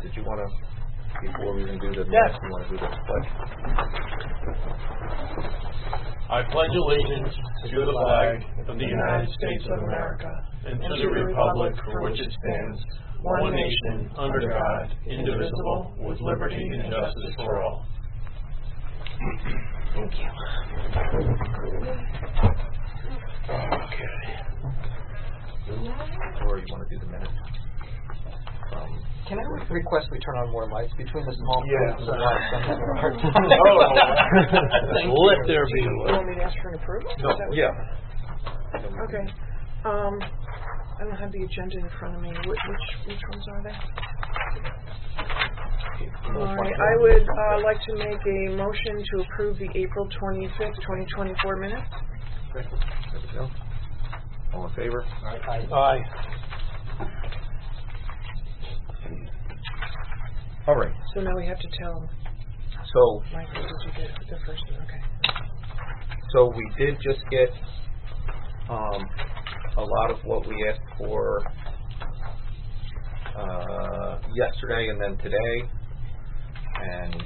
did you want to, before we even do the minutes, you want to do the pledge? I pledge allegiance to the flag of the United States of America and to the republic for which it stands, one nation, under God, indivisible, with liberty and justice for all. Thank you. Okay. Or you want to do the minutes? Can I request we turn on more lights between the small Yeah. and the large? Let there be. You want me to ask for an approval? No, yeah. Okay. I don't have the agenda in front of me. Which ones are they? All right. I would like to make a motion to approve the April 25th, 2024 minutes. There we go. All in favor? Aye. All right. So now we have to tell So, Michael, did you get the first one? Okay. so we did just get a lot of what we asked for yesterday and then today, and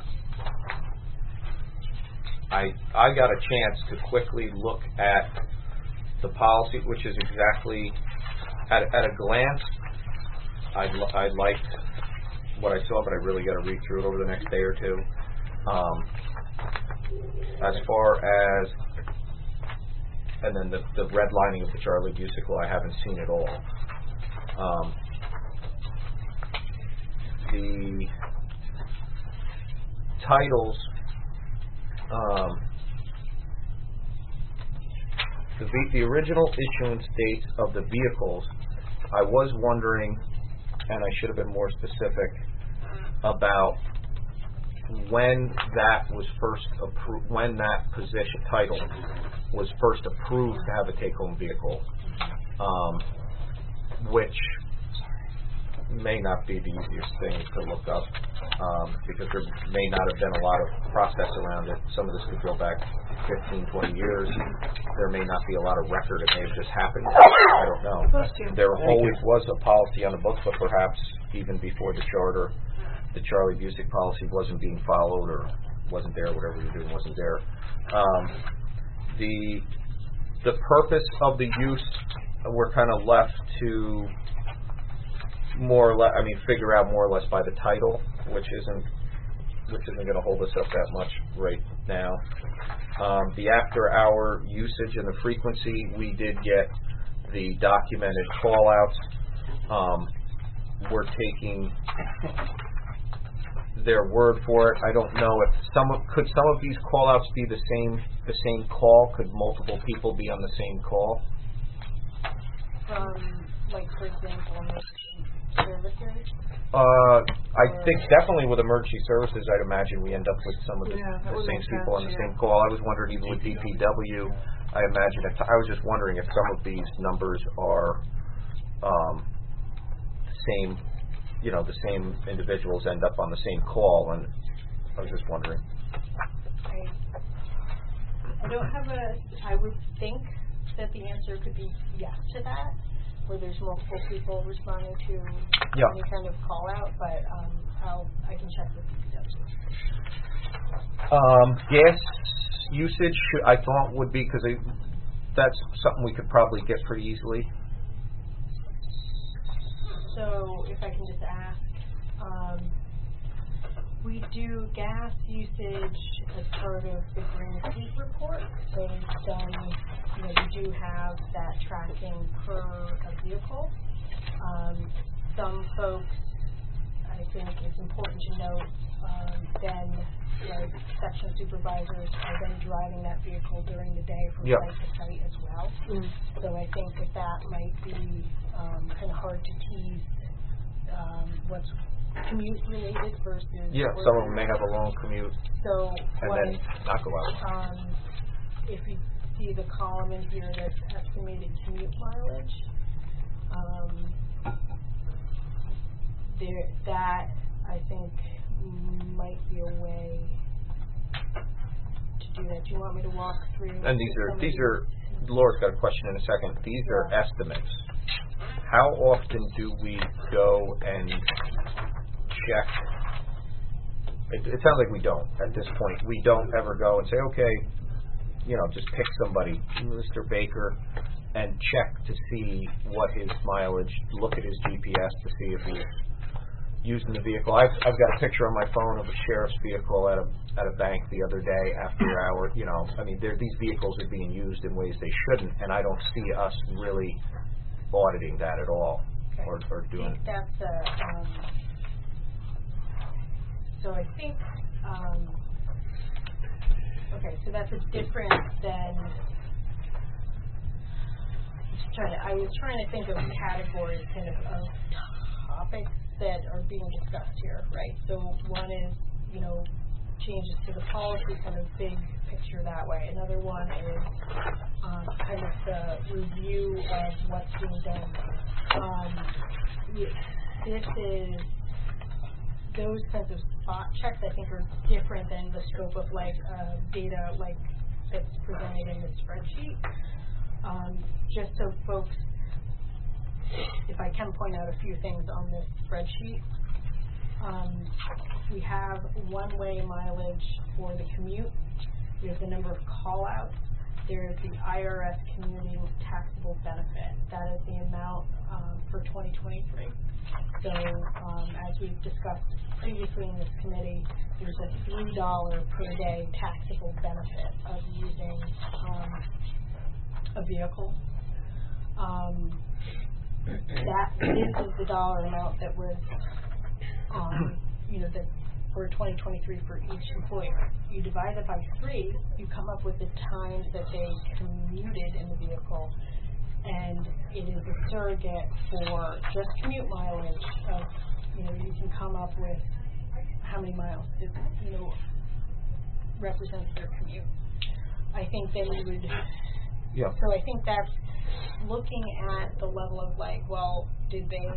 I got a chance to quickly look at the policy, which is exactly at a glance. I liked what I saw, but I really got to read through it over the next day or two. As far as, and then the redlining of the Charlie Busick, I haven't seen it all. The titles, the original issuance dates of the vehicles, I was wondering, and I should have been more specific about when that was first approved, when that position title was first approved to have a take-home vehicle, which may not be the easiest thing to look up, because there may not have been a lot of process around it. Some of this could go back 15, 20 years. There may not be a lot of record. It may have just happened. I don't know. There always was a policy on the books, but perhaps even before the charter, the Charlie Busick policy wasn't being followed or wasn't there, whatever you're doing wasn't there. The purpose of the use, we're kind of left to more or less, figure out more or less by the title, which isn't going to hold us up that much right now. The after-hour usage and the frequency, we did get the documented call-outs. We're taking their word for it. I don't know if some of these call-outs be the same call? Could multiple people be on the same call? Like, for example, emergency services? I think definitely with emergency services, I'd imagine we end up with some of the same people on the same call. I was wondering even with DPW, I imagine I was just wondering if some of these numbers are same, the same individuals end up on the same call, and I was just wondering. I don't have I would think that the answer could be yes to that, where there's multiple people responding to any kind of call out, but I can check with DPW. Gas usage, I thought would be, because that's something we could probably get pretty easily. So if I can just ask, we do gas usage as part of the Green Fleet report. So we've done, we do have that tracking per a vehicle. Some folks, I think it's important to note, then section supervisors are then driving that vehicle during the day from site to site as well. So I think that might be kind of hard to tease what's commute related versus some of them may have a long commute and then not go out. If you see the column in here that's estimated commute mileage, that I think might be a way to do that. Do you want me to walk through? And these are Laura's got a question in a second. These are estimates. How often do we go and check. It sounds like we don't at this point. We don't ever go and say, okay, just pick somebody, Mr. Baker, and check to see what his mileage. Look at his GPS to see if he's using the vehicle. I've got a picture on my phone of a sheriff's vehicle at a bank the other day after hour. These vehicles are being used in ways they shouldn't, and I don't see us really auditing that at all, or doing. I think that's so I think so that's a different than. I was trying to think of categories kind of topics that are being discussed here, right? So one is, changes to the policy, kind of big picture that way. Another one is kind of the review of what's being done. This is those kinds of spot checks. I think are different than the scope of data that's presented in the spreadsheet. Just so folks, if I can point out a few things on this spreadsheet, we have one-way mileage for the commute. We have the number of call-outs. There is the IRS commuting taxable benefit. That is the amount for 2023. So as we've discussed previously in this committee, there's a $3 per day taxable benefit of using a vehicle. That is the dollar amount that was, that for 2023 for each employer. You divide it by 3, you come up with the times that they commuted in the vehicle, and it is a surrogate for just commute mileage of, you can come up with how many miles it, represents their commute. I think then you would. Yeah. So I think that's looking at the level of did they?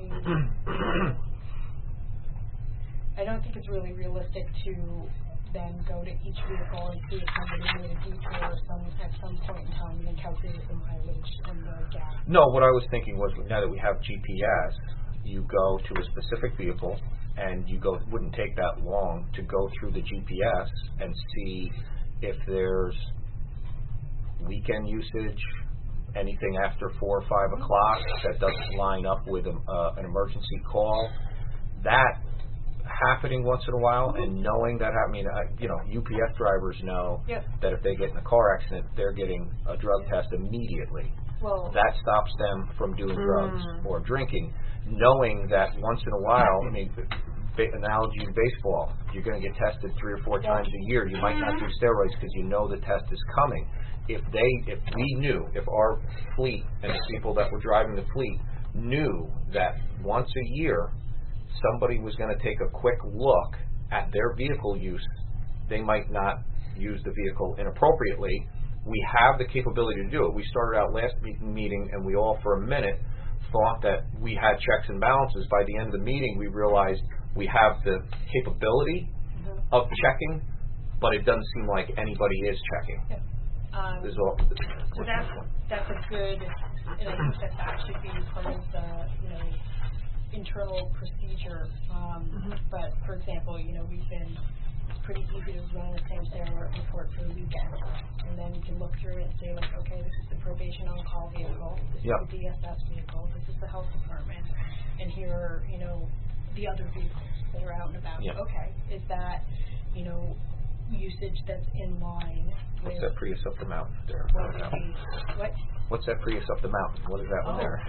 I don't think it's really realistic to then go to each vehicle and see if somebody made a detour at some point in time and then calculate the mileage and the gas. No, what I was thinking was now that we have GPS, you go to a specific vehicle and it wouldn't take that long to go through the GPS and see if there's weekend usage, anything after 4 or 5 o'clock that doesn't line up with an emergency call. That happening once in a while, and knowing that, UPS drivers know that if they get in a car accident, they're getting a drug test immediately. Well, that stops them from doing drugs or drinking. Knowing that once in a while, analogy in baseball, you're going to get tested 3 or 4 times a year. You might not do steroids because you know the test is coming. If our fleet and the people that were driving the fleet knew that once a year somebody was going to take a quick look at their vehicle use, they might not use the vehicle inappropriately. We have the capability to do it. We started out last meeting and we all for a minute thought that we had checks and balances. By the end of the meeting we realized we have the capability of checking, but it doesn't seem like anybody is checking. So that's a good, and I think that should be part of the internal procedure. But for example, it's pretty easy to run a Samsara report for the weekend, and then you can look through it and say okay, this is the probation on-call vehicle, this is the DSS vehicle, this is the health department, and here are the other vehicles that are out and about. Okay, is that usage that's in line with... What's that Prius up the mountain there? What? What's that Prius up the mountain? What is that one there?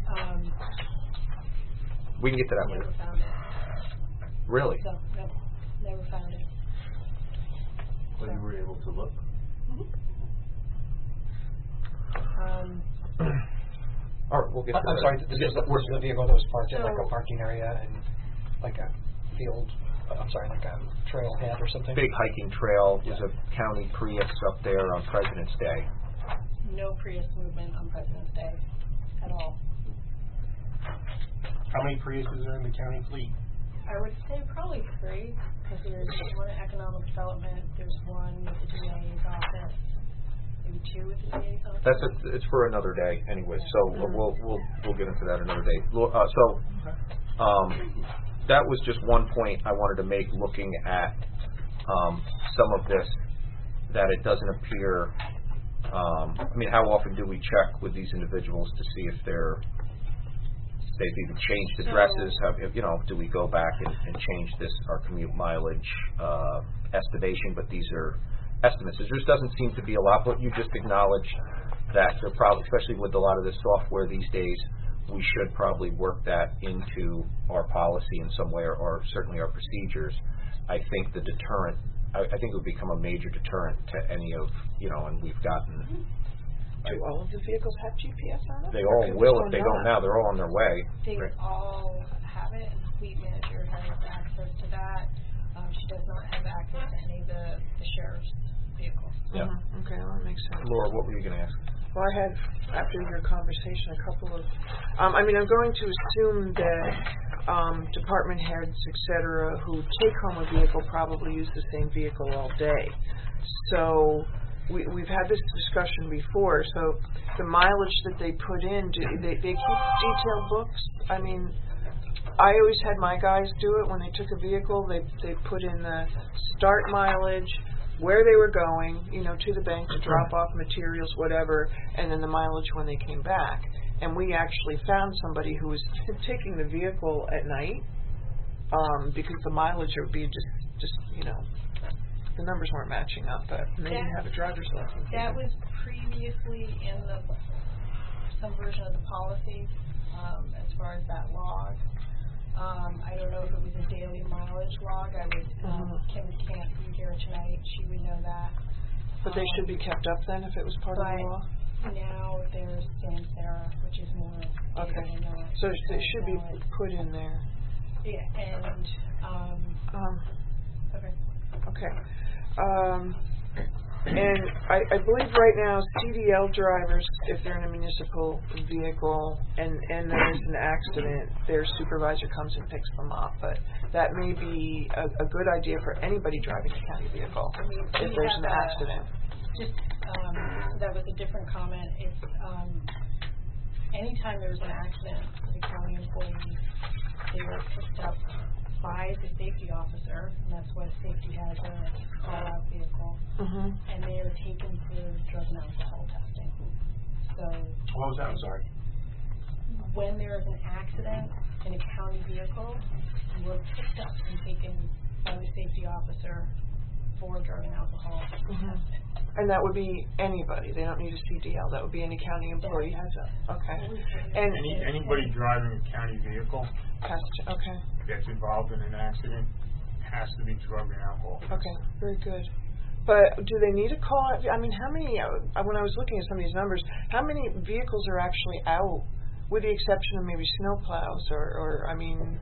We can get to that later. Never found it. Really? So, no, never found it. Well, you were able to look? All right, we'll get to that. I'm sorry, this is the vehicle that was parked in a parking area and a field, a trailhead or something? Big hiking trail. There's a county Prius up there on President's Day. No Prius movement on President's Day at all. How many Priuses are in the county fleet? I would say probably 3, because there's one at Economic Development, there's one with the DA's office, maybe 2 with the DA's office. It's for another day anyway, so we'll get into that another day. that was just one point I wanted to make, looking at some of this, that it doesn't appear. I mean, how often do we check with these individuals to see if they've even changed addresses? Do we go back and change our commute mileage estimation? But these are estimates. There just doesn't seem to be a lot. But you just acknowledge that they're probably, especially with a lot of this software these days, we should probably work that into our policy in some way, or certainly our procedures. I think the deterrent. I think it would become a major deterrent to any of, and we've gotten. Do all of the vehicles have GPS on them? They all will if they don't now. They're all on their way. They all have it, and the fleet manager has access to that. She does not have access to any of the sheriff's vehicles. Yeah. Okay, well, that makes sense. Laura, what were you going to ask? Well, I had, after your conversation, a couple of, I'm going to assume that department heads, et cetera, who take home a vehicle probably use the same vehicle all day. So we've had this discussion before. So the mileage that they put in, they keep detailed books? I mean, I always had my guys do it when they took a vehicle. They put in the start mileage, where they were going, to the bank to drop off materials, whatever, and then the mileage when they came back. And we actually found somebody who was taking the vehicle at night because the mileage would be just the numbers weren't matching up, but they didn't have a driver's license. That was previously in some version of the policy as far as that log. I don't know if it was a daily mileage log. Kim can't be here tonight. She would know that. But they should be kept up then if it was part of the law? Now there's Samsara, which is more. Okay. So it should be put in there. Yeah, and Okay. And I believe right now CDL drivers, if they're in a municipal vehicle and there's an accident, their supervisor comes and picks them up. But that may be a good idea for anybody driving a county vehicle if there's an accident. That was a different comment. It's anytime there's an accident with a county employee, they are picked up by the safety officer, and that's what safety has a call-out vehicle, and they are taken to drug and alcohol testing. So, what was that? I'm sorry. When there is an accident in a county vehicle, you are picked up and taken by the safety officer for drug and alcohol testing. And that would be anybody. They don't need a CDL. That would be any county employee has a. Okay. And anybody driving a county vehicle has to. Okay. Gets involved in an accident has to be drug and alcohol. Okay. Very good. But do they need a call out? I mean, how many? When I was looking at some of these numbers, how many vehicles are actually out, with the exception of maybe snowplows or I mean.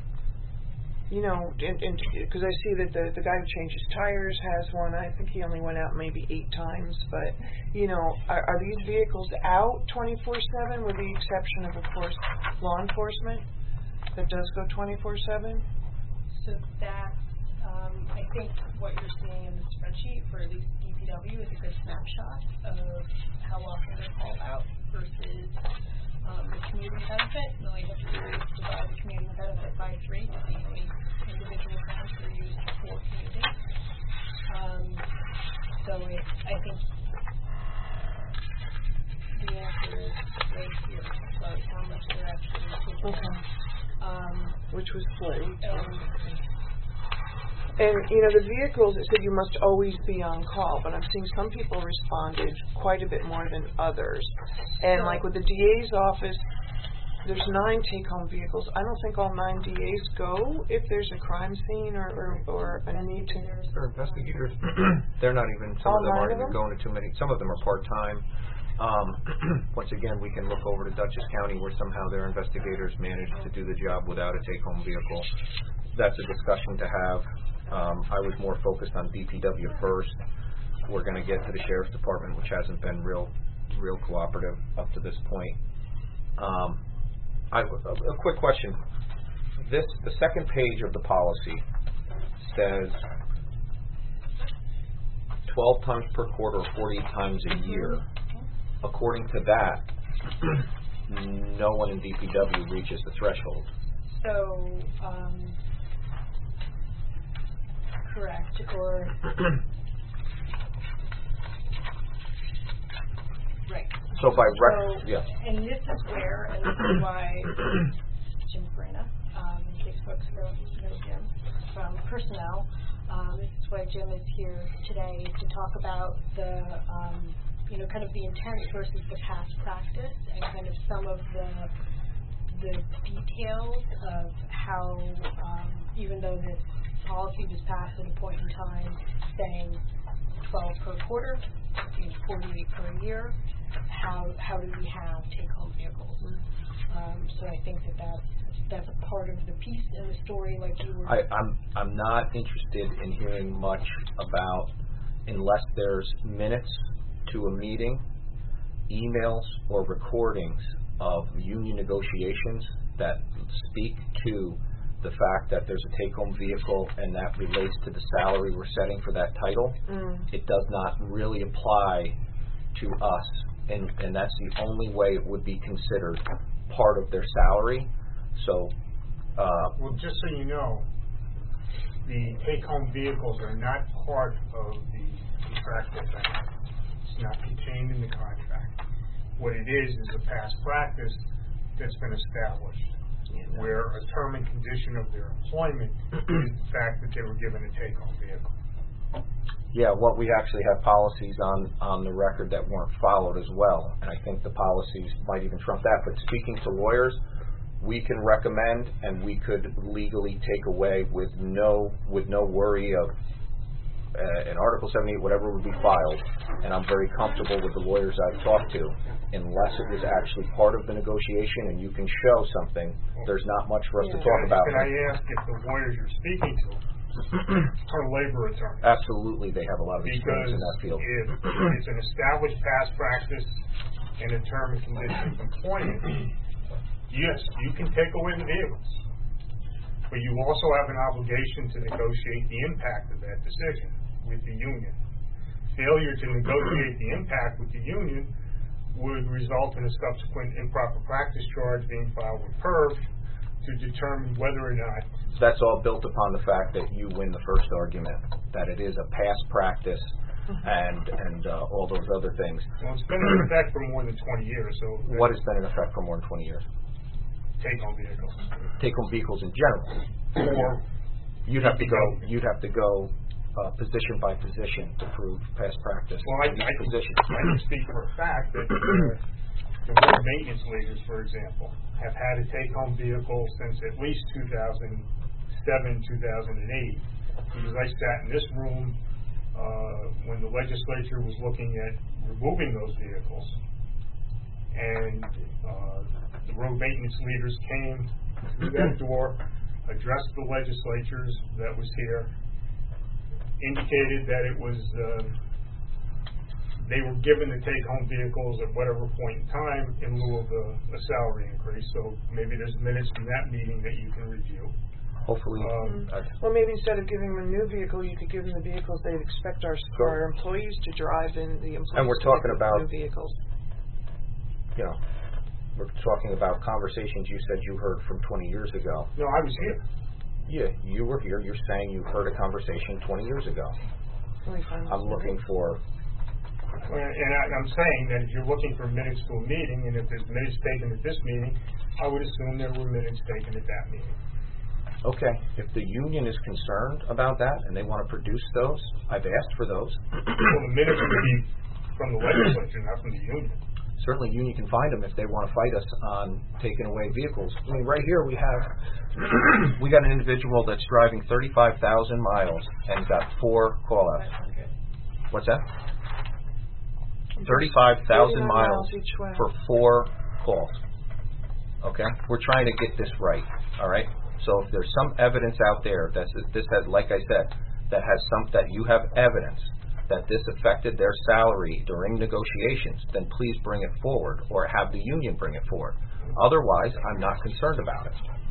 Because I see that the guy who changes tires has one. I think he only went out maybe 8 times. But, are these vehicles out 24/7 with the exception of course, law enforcement that does go 24/7? So that's, I think what you're seeing in the spreadsheet for at least DPW is a good snapshot of how often they're called out versus the community benefit. And all you have to do is divide the community benefit by 3 to see how many individual funds are used for community. So I think the answer is right here about how much they're actually taking. Okay. Which was flagged. And, the vehicles, it said you must always be on call, but I'm seeing some people responded quite a bit more than others. And, like with the DA's office, there's 9 take-home vehicles. I don't think all 9 DAs go if there's a crime scene or a need to. Or investigators. They're not even, some of them aren't even going to too many. Some of them are part-time. Once again, we can look over to Dutchess County where somehow their investigators manage to do the job without a take-home vehicle. That's a discussion to have. I was more focused on DPW first. We're going to get to the Sheriff's Department, which hasn't been real cooperative up to this point. A quick question. The second page of the policy says 12 times per quarter or 40 times a year. According to that, no one in DPW reaches the threshold. So, correct, or right. So by So, yeah. and this is where, and this is why Jim Farina, in case folks don't know Jim, from personnel, this is why Jim is here today to talk about the, kind of the intent versus the past practice, and kind of some of the details of how, even though this policy was passed at a point in time saying 12 per quarter, 48 per year, how do we have take-home vehicles? So I think that's a part of the piece in the story, like you were. I'm not interested in hearing much about, unless there's minutes to a meeting, emails or recordings of union negotiations that speak to the fact that there's a take-home vehicle and that relates to the salary we're setting for that title. It does not really apply to us, and that's the only way it would be considered part of their salary. So, well, just so you know, the take-home vehicles are not part of the contractual benefit. It's not contained in the contract. What it is a past practice that's been established, where a term and condition of their employment is the fact that they were given a take-home vehicle. yeah, what we actually have policies on the record that weren't followed as well, and I think the policies might even trump that. But speaking to lawyers, we can recommend and we could legally take away with no worry of an Article 78, whatever would be filed, and I'm very comfortable with the lawyers I've talked to, unless it was actually part of the negotiation and you can show something, there's not much for us to talk about. Can I ask if the lawyers you're speaking to are labor attorneys? Absolutely, they have a lot of experience in that field. Because if it's an established past practice and a term and condition of employment, yes, you can take away the vehicles, but you also have an obligation to negotiate the impact of that decision with the union. Failure to negotiate the impact with the union would result in a subsequent improper practice charge being filed with PERV to determine whether or not. That's all built upon the fact that you win the first argument, that it is a past practice and all those other things. Well, it's been in effect for more than 20 years. So what has been in effect for more than 20 years? Take-home vehicles. Take-home vehicles in general. Or you'd have to go position by position to prove past practice. Well, I can speak for a fact that the road maintenance leaders, for example, have had a take-home vehicle since at least 2007, 2008, because I sat in this room when the legislature was looking at removing those vehicles, and the road maintenance leaders came through that door, addressed the legislatures that was here, indicated that it was they were given the take-home vehicles at whatever point in time in lieu of a salary increase. So maybe there's minutes from that meeting that you can review. Hopefully. Well, maybe instead of giving them a new vehicle, you could give them the vehicles they'd expect our employees to drive, and the employees and we're talking about new vehicles. We're talking about conversations you said you heard from 20 years ago. No, I was here. Yeah, you were here. You're saying you heard a conversation 20 years ago. I'm looking for. And I'm saying that if you're looking for minutes to a meeting, and if there's minutes taken at this meeting, I would assume there were minutes taken at that meeting. Okay, if the union is concerned about that and they want to produce those, I've asked for those. Well, the minutes would be from the legislature, not from the union. Certainly, union can find them if they want to fight us on taking away vehicles. I mean, right here we got an individual that's driving 35,000 miles and got 4 call-outs. What's that? 35,000 miles for 4 calls. Okay, we're trying to get this right. All right. So if there's some evidence out there that this has, like I said, that you have evidence that this affected their salary during negotiations, then please bring it forward, or have the union bring it forward. Otherwise, I'm not concerned about it.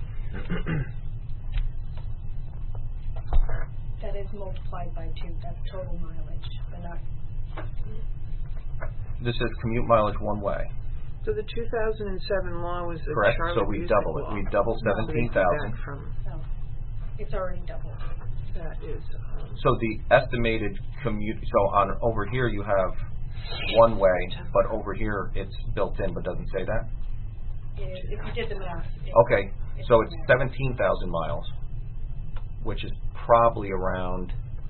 That is multiplied by 2. That's total mileage, but not. This is commute mileage one way. So the 2007 law was a correct? Charlotte So we Music double it. law. We double So they did 17,000. that from, So it's already doubled. that is, So the estimated commute. So on over here you have one way, but over here it's built in, but doesn't say that. If you did the math. Okay, so it's 17,000 miles, which is probably around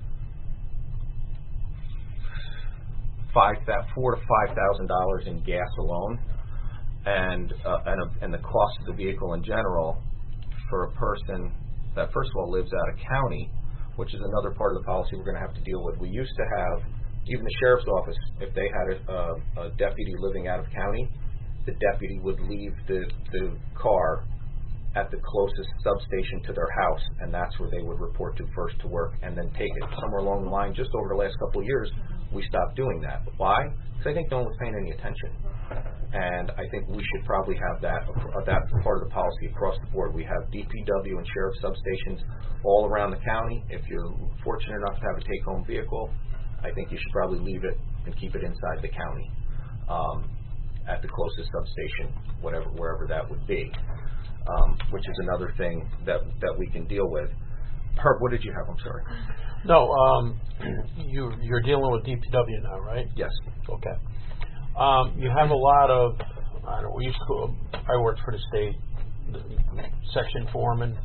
$4,000 to $5,000 in gas alone, and the cost of the vehicle in general for a person that first of all lives out of county, which is another part of the policy we're going to have to deal with. We used to have, even the sheriff's office, if they had a deputy living out of county, the deputy would leave the car at the closest substation to their house, and that's where they would report to first to work, and then take it. Somewhere along the line, just over the last couple of years, we stopped doing that. Why? Because I think no one was paying any attention. And I think we should probably have that part of the policy across the board. We have DPW and sheriff substations all around the county. If you're fortunate enough to have a take-home vehicle, I think you should probably leave it and keep it inside the county at the closest substation, wherever that would be, which is another thing that we can deal with. Herb, what did you have? I'm sorry. No, you're dealing with DPW now, right? Yes. Okay. You have a lot of, I don't know, I worked for the state, section foreman,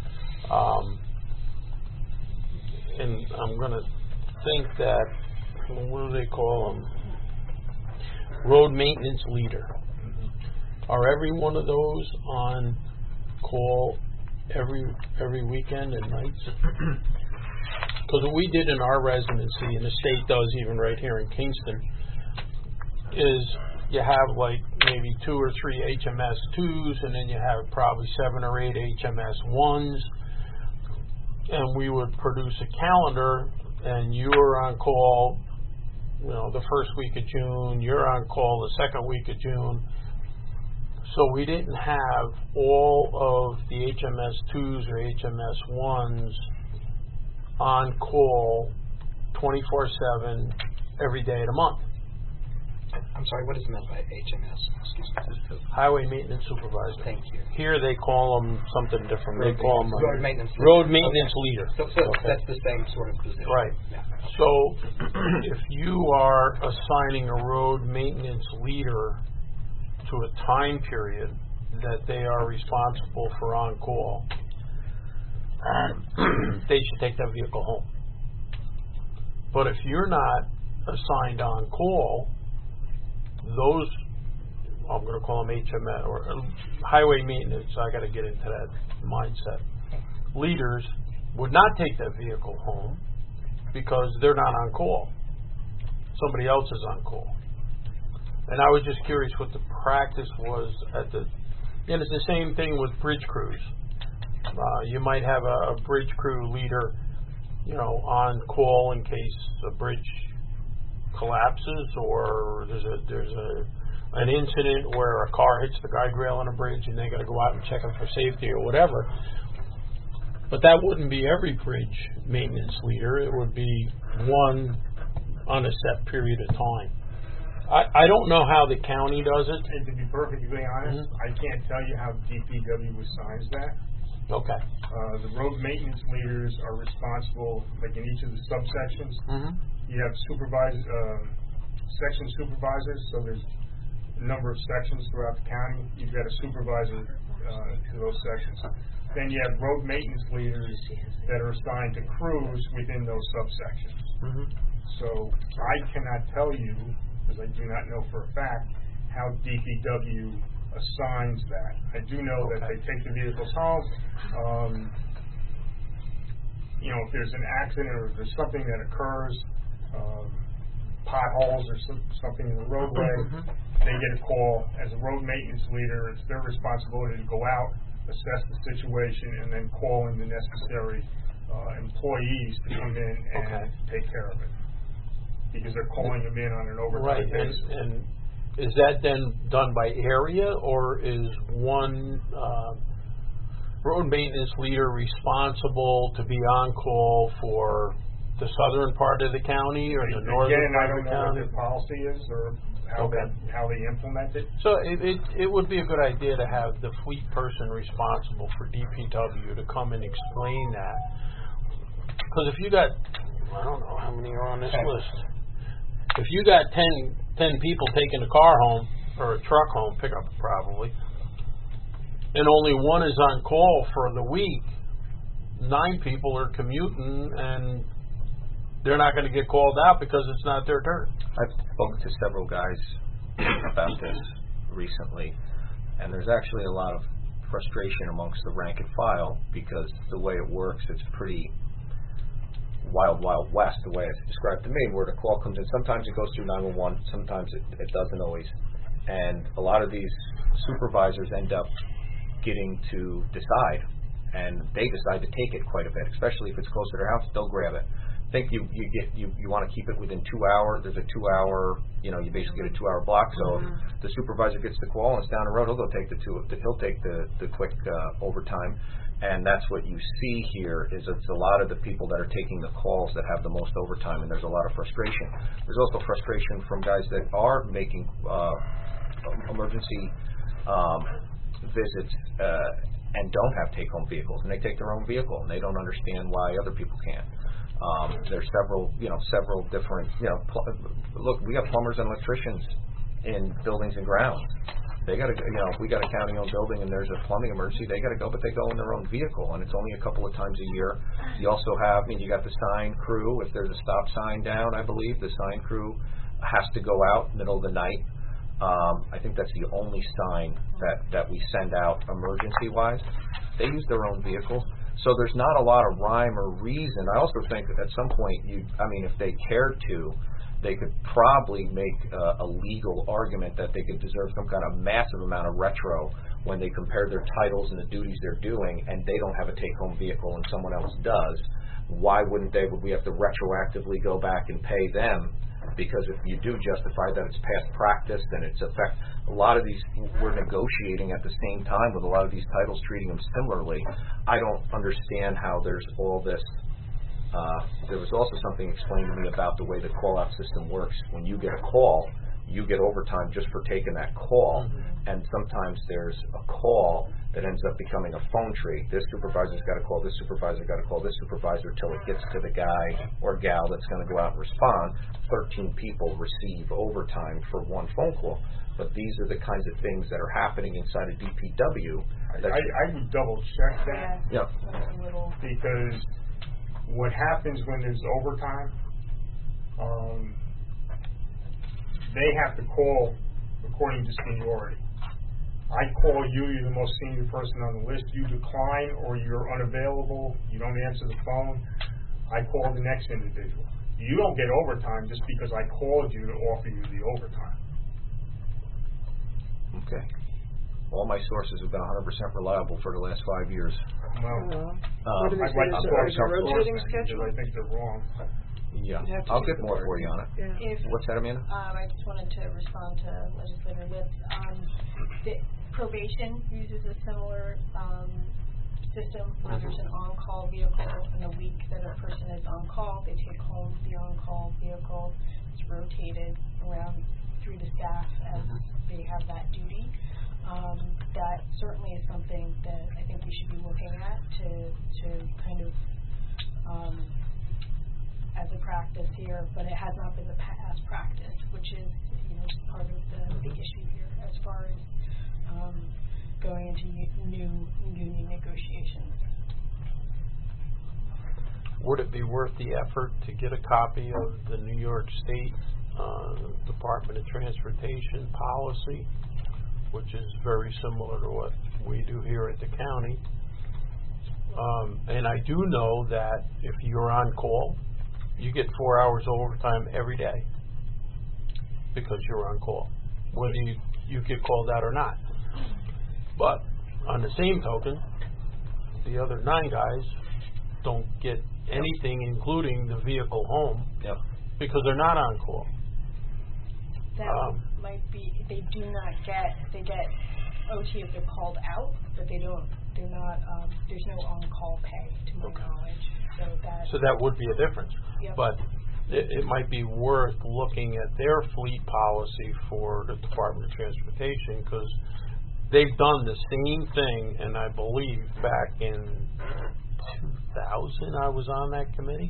and I'm going to think that, what do they call them? Road maintenance leader. Are every one of those on call every weekend and nights? Because what we did in our residency, and the state does even right here in Kingston, is you have like maybe 2 or 3 HMS 2s, and then you have probably 7 or 8 HMS 1s, and we would produce a calendar, and you were on call, the first week of June, you're on call the second week of June. So we didn't have all of the HMS 2s or HMS 1s on call 24/7 every day of the month. I'm sorry, what is meant by HMS? Excuse me. Highway maintenance supervisor. Thank you. Here they call them something different. They call them road maintenance leader. road maintenance leader. So that's the same sort of position. Right. Yeah. So if you are assigning a road maintenance leader to a time period that they are responsible for on call, they should take that vehicle home. But if you're not assigned on call, those, I'm going to call them HMS or highway maintenance, I got to get into that mindset, leaders would not take that vehicle home because they're not on call. Somebody else is on call. And I was just curious what the practice was and it's the same thing with bridge crews. You might have a bridge crew leader, on call in case a bridge collapses or there's an incident where a car hits the guide rail on a bridge and they got to go out and check them for safety or whatever. But that wouldn't be every bridge maintenance leader. It would be one on a set period of time. I don't know how the county does it. And to be perfectly honest, I can't tell you how DPW assigns that. Okay. The road maintenance leaders are responsible, like in each of the subsections. You have section supervisors, so there's a number of sections throughout the county. You've got a supervisor to those sections. Then you have road maintenance leaders that are assigned to crews within those subsections. So I cannot tell you, because I do not know for a fact, how DPW assigns that. I do know that they take the vehicles home. If there's an accident or if there's something that occurs, potholes or something in the roadway, they get a call. As a road maintenance leader, it's their responsibility to go out, assess the situation, and then call in the necessary employees to come in and take care of it. Because they're calling them in on an overtime basis. And is that then done by area, or is one road maintenance leader responsible to be on call for the southern part of the county or the northern Again, I part of don't the know what county? their policy is or how Okay. how they implement it. So it would be a good idea to have the fleet person responsible for DPW to come and explain that. Because if you got, I don't know how many are on this list. If you got 10 people taking a car home, or a truck home, pickup probably, and only one is on call for the week, 9 people are commuting and they're not going to get called out because it's not their turn. I've spoken to several guys about this recently, and there's actually a lot of frustration amongst the rank and file because the way it works, it's pretty wild west, the way it's described to me, where the call comes in. Sometimes it goes through 911, sometimes it doesn't always. And a lot of these supervisors end up getting to decide, and they decide to take it quite a bit, especially if it's close to their house. They'll grab it. I think you want to keep it within 2 hours. There's a 2 hour, you basically get a 2 hour block. So if the supervisor gets the call and it's down the road, he'll take the quick overtime. And that's what you see here is it's a lot of the people that are taking the calls that have the most overtime, and there's a lot of frustration. There's also frustration from guys that are making emergency visits and don't have take-home vehicles, and they take their own vehicle, and they don't understand why other people can't. There's several different, look, we have plumbers and electricians in buildings and grounds. They got to, if we got a county-owned building and there's a plumbing emergency, they got to go, but they go in their own vehicle, and it's only a couple of times a year. You also have, you got the sign crew. If there's a stop sign down, I believe the sign crew has to go out middle of the night. I think that's the only sign that we send out emergency-wise. They use their own vehicles. So there's not a lot of rhyme or reason. I also think that at some point, if they cared to, they could probably make a legal argument that they could deserve some kind of massive amount of retro when they compare their titles and the duties they're doing, and they don't have a take-home vehicle and someone else does. Why wouldn't they? Would we have to retroactively go back and pay them? Because if you do justify that it's past practice, then it's a lot of these, we're negotiating at the same time with a lot of these titles, treating them similarly. I don't understand how there's all this. There was also something explained to me about the way the call-out system works. When you get a call, you get overtime just for taking that call, and sometimes there's a call that ends up becoming a phone tree. This supervisor's got to call, this supervisor got to call this supervisor till it gets to the guy or gal that's going to go out and respond. 13 people receive overtime for one phone call. But these are the kinds of things that are happening inside of DPW. I would double check that. Yeah. Because what happens when there's overtime, they have to call according to seniority. I call you, you're the most senior person on the list. You decline or you're unavailable, you don't answer the phone, I call the next individual. You don't get overtime just because I called you to offer you the overtime. Okay. All my sources have been 100% reliable for the last 5 years. Well, What do they I'd say? like to talk Is it to a rotating sources schedule? because I think they're wrong. Yeah. You'd have to I'll check get the more board. for you on it. Yeah. What's that, Amanda? I just wanted to respond to Legislator Litz. The probation uses a similar system where there's an on-call vehicle in the week that a person is on call. They take home the on-call vehicle. It's rotated around through the staff as they have that duty. That certainly is something that I think we should be looking at to kind of as a practice here, but it has not been the past practice, which is part of the big issue here as far as going into new union negotiations. Would it be worth the effort to get a copy of the New York State Department of Transportation policy, which is very similar to what we do here at the county? And I do know that if you're on call, you get 4 hours of overtime every day because you're on call, whether you get called out or not. But on the same token, the other 9 guys don't get anything, including the vehicle home, because they're not on call. That might be, they get OT if they're called out, but they're not, there's no on-call pay to my knowledge. So So that would be a difference. Yep. But it might be worth looking at their fleet policy for the Department of Transportation, because they've done the same thing, and I believe back in 2000 I was on that committee.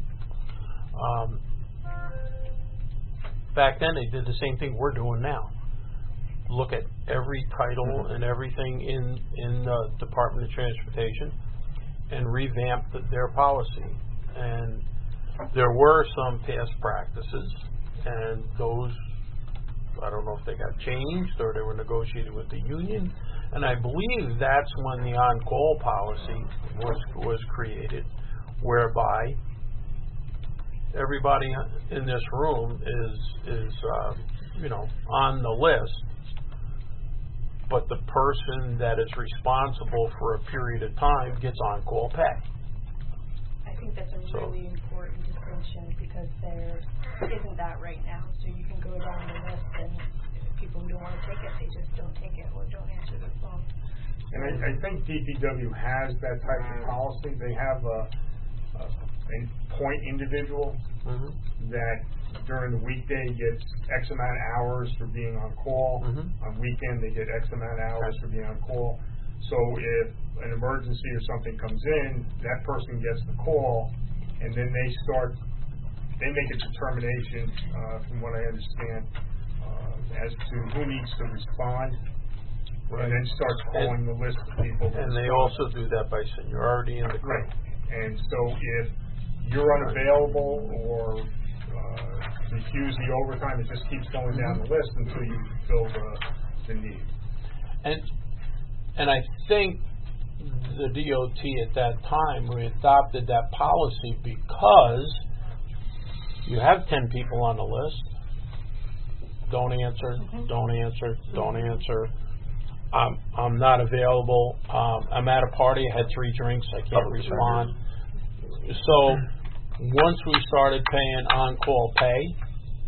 Back then they did the same thing we're doing now. Look at every title and everything in the Department of Transportation and revamp their policy. And there were some past practices, and those, I don't know if they got changed or they were negotiated with the union. And I believe that's when the on-call policy was created, whereby everybody in this room is on the list, but the person that is responsible for a period of time gets on-call pay. I think that's a really important distinction, because there isn't that right now. So you can go down the list, and people who don't want to take it, they just don't take it or don't answer their phone. And I think DPW has that type of policy. They have a point individual that during the weekday gets X amount of hours for being on call. On weekend they get X amount of hours for being on call. So if an emergency or something comes in, that person gets the call, and then they make a determination, from what I understand, as to who needs to respond, and then starts calling the list of people. And they also do that by seniority in the crew. Right. And so if you're unavailable or refuse the overtime, it just keeps going down the list until you fill the need. And I think the DOT at that time, we adopted that policy because you have 10 people on the list. Don't answer, don't answer, don't answer. I'm not available. I'm at a party. I had 3 drinks. I can't respond. So once we started paying on-call pay,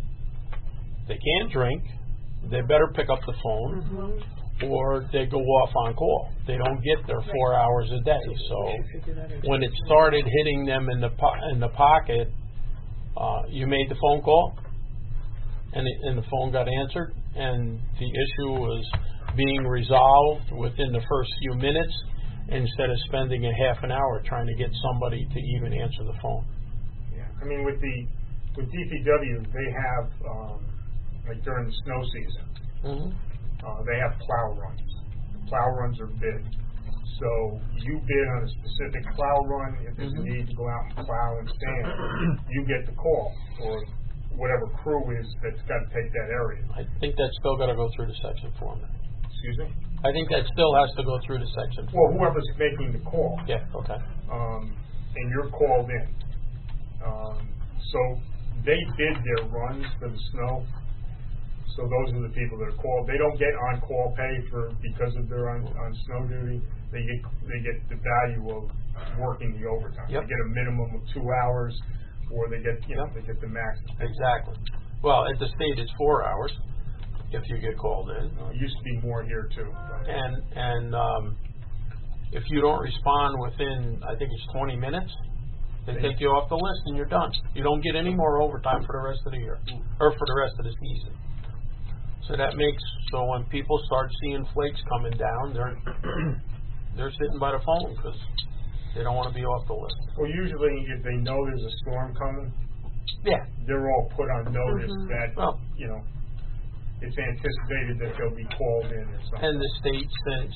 they can't drink. They better pick up the phone, or they go off on call. They don't get their 4 hours a day. So when it started hitting them in the pocket, you made the phone call, and the phone got answered, and the issue was being resolved within the first few minutes, instead of spending a half an hour trying to get somebody to even answer the phone. Yeah, I mean with DPW, they have like during the snow season, they have plow runs. Plow runs are bid, so you bid on a specific plow run. If there's a need to go out and plow and sand, you get the call, or whatever crew is that's got to take that area. I think that's still got to go through the section foreman. Excuse me? I think that still has to go through the section. Well, whoever's making the call. Yeah, okay. And you're called in. So they bid their runs for the snow. So those are the people that are called. They don't get on-call pay because of their on snow duty. They get the value of working the overtime. Yep. They get a minimum of 2 hours, or they get they get the max. Exactly. Well, at the state it's 4 hours if you get called in. It used to be more here too. And if you don't respond within, I think it's 20 minutes, they take you off the list and you're done. You don't get any more overtime for the rest of the year, or for the rest of the season. So that makes, so when people start seeing flakes coming down, they're sitting by the phone because they don't want to be off the list. Well, usually if they know there's a storm coming, they're all put on notice that it's anticipated that they'll be called in or something. And the state, since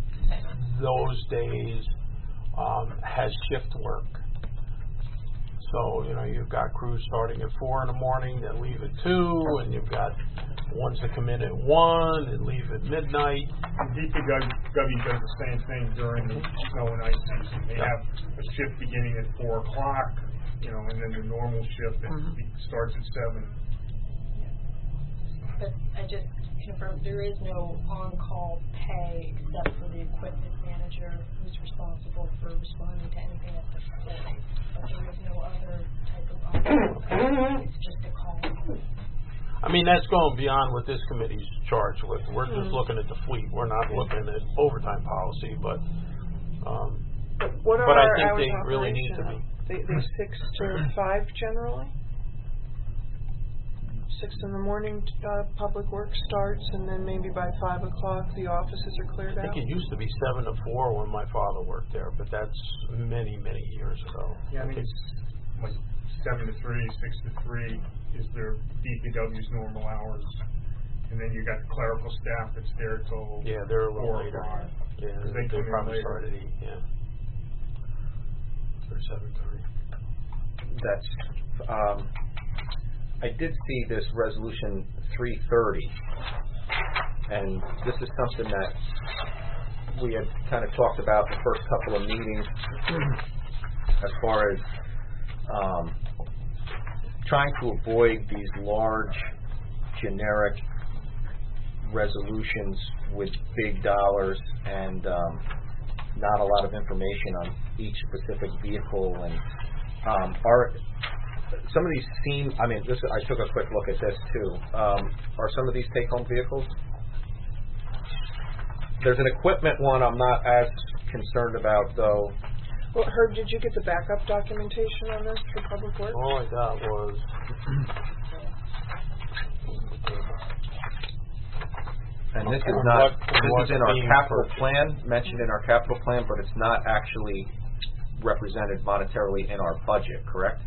those days, has shift work. So, you've got crews starting at 4 in the morning that leave at 2, and you've got ones that come in at 1 and leave at midnight. DPW does the same thing during the snow and ice season. They have a shift beginning at 4 o'clock, and then the normal shift that starts at 7. But I just confirmed there is no on-call pay except for the equipment manager who's responsible for responding to anything at the facility. But there is no other type of on-call pay. It's just a call. I mean, that's going beyond what this committee's charged with. We're just looking at the fleet. We're not looking at overtime policy, but what I are think hours they really need to be. They 6 to 5 generally? 6 in the morning, public work starts, and then maybe by 5 o'clock the offices are cleared I out? think it used to be 7 to 4 when my father worked there, but that's many, many years ago. Yeah, I think it's like 7 to 3, 6 to 3 is their DPW's normal hours. And then you got the clerical staff that's there till Yeah, they're a 4 little or later. 5. Yeah, 'Cause they they come in probably later. start at 8, yeah. Or 7:30. That's, I did see this resolution 330, and this is something that we had kind of talked about the first couple of meetings as far as trying to avoid these large generic resolutions with big dollars and not a lot of information on each specific vehicle. And are some of these seem, I mean, this, I took a quick look at this too. Are some of these take-home vehicles? There's an equipment one I'm not as concerned about, though. Well, Herb, did you get the backup documentation on this for Public Works? All I got was And this is And not, what- this what's is in our being capital purchased. plan, mentioned in our capital plan, but it's not actually represented monetarily in our budget, correct?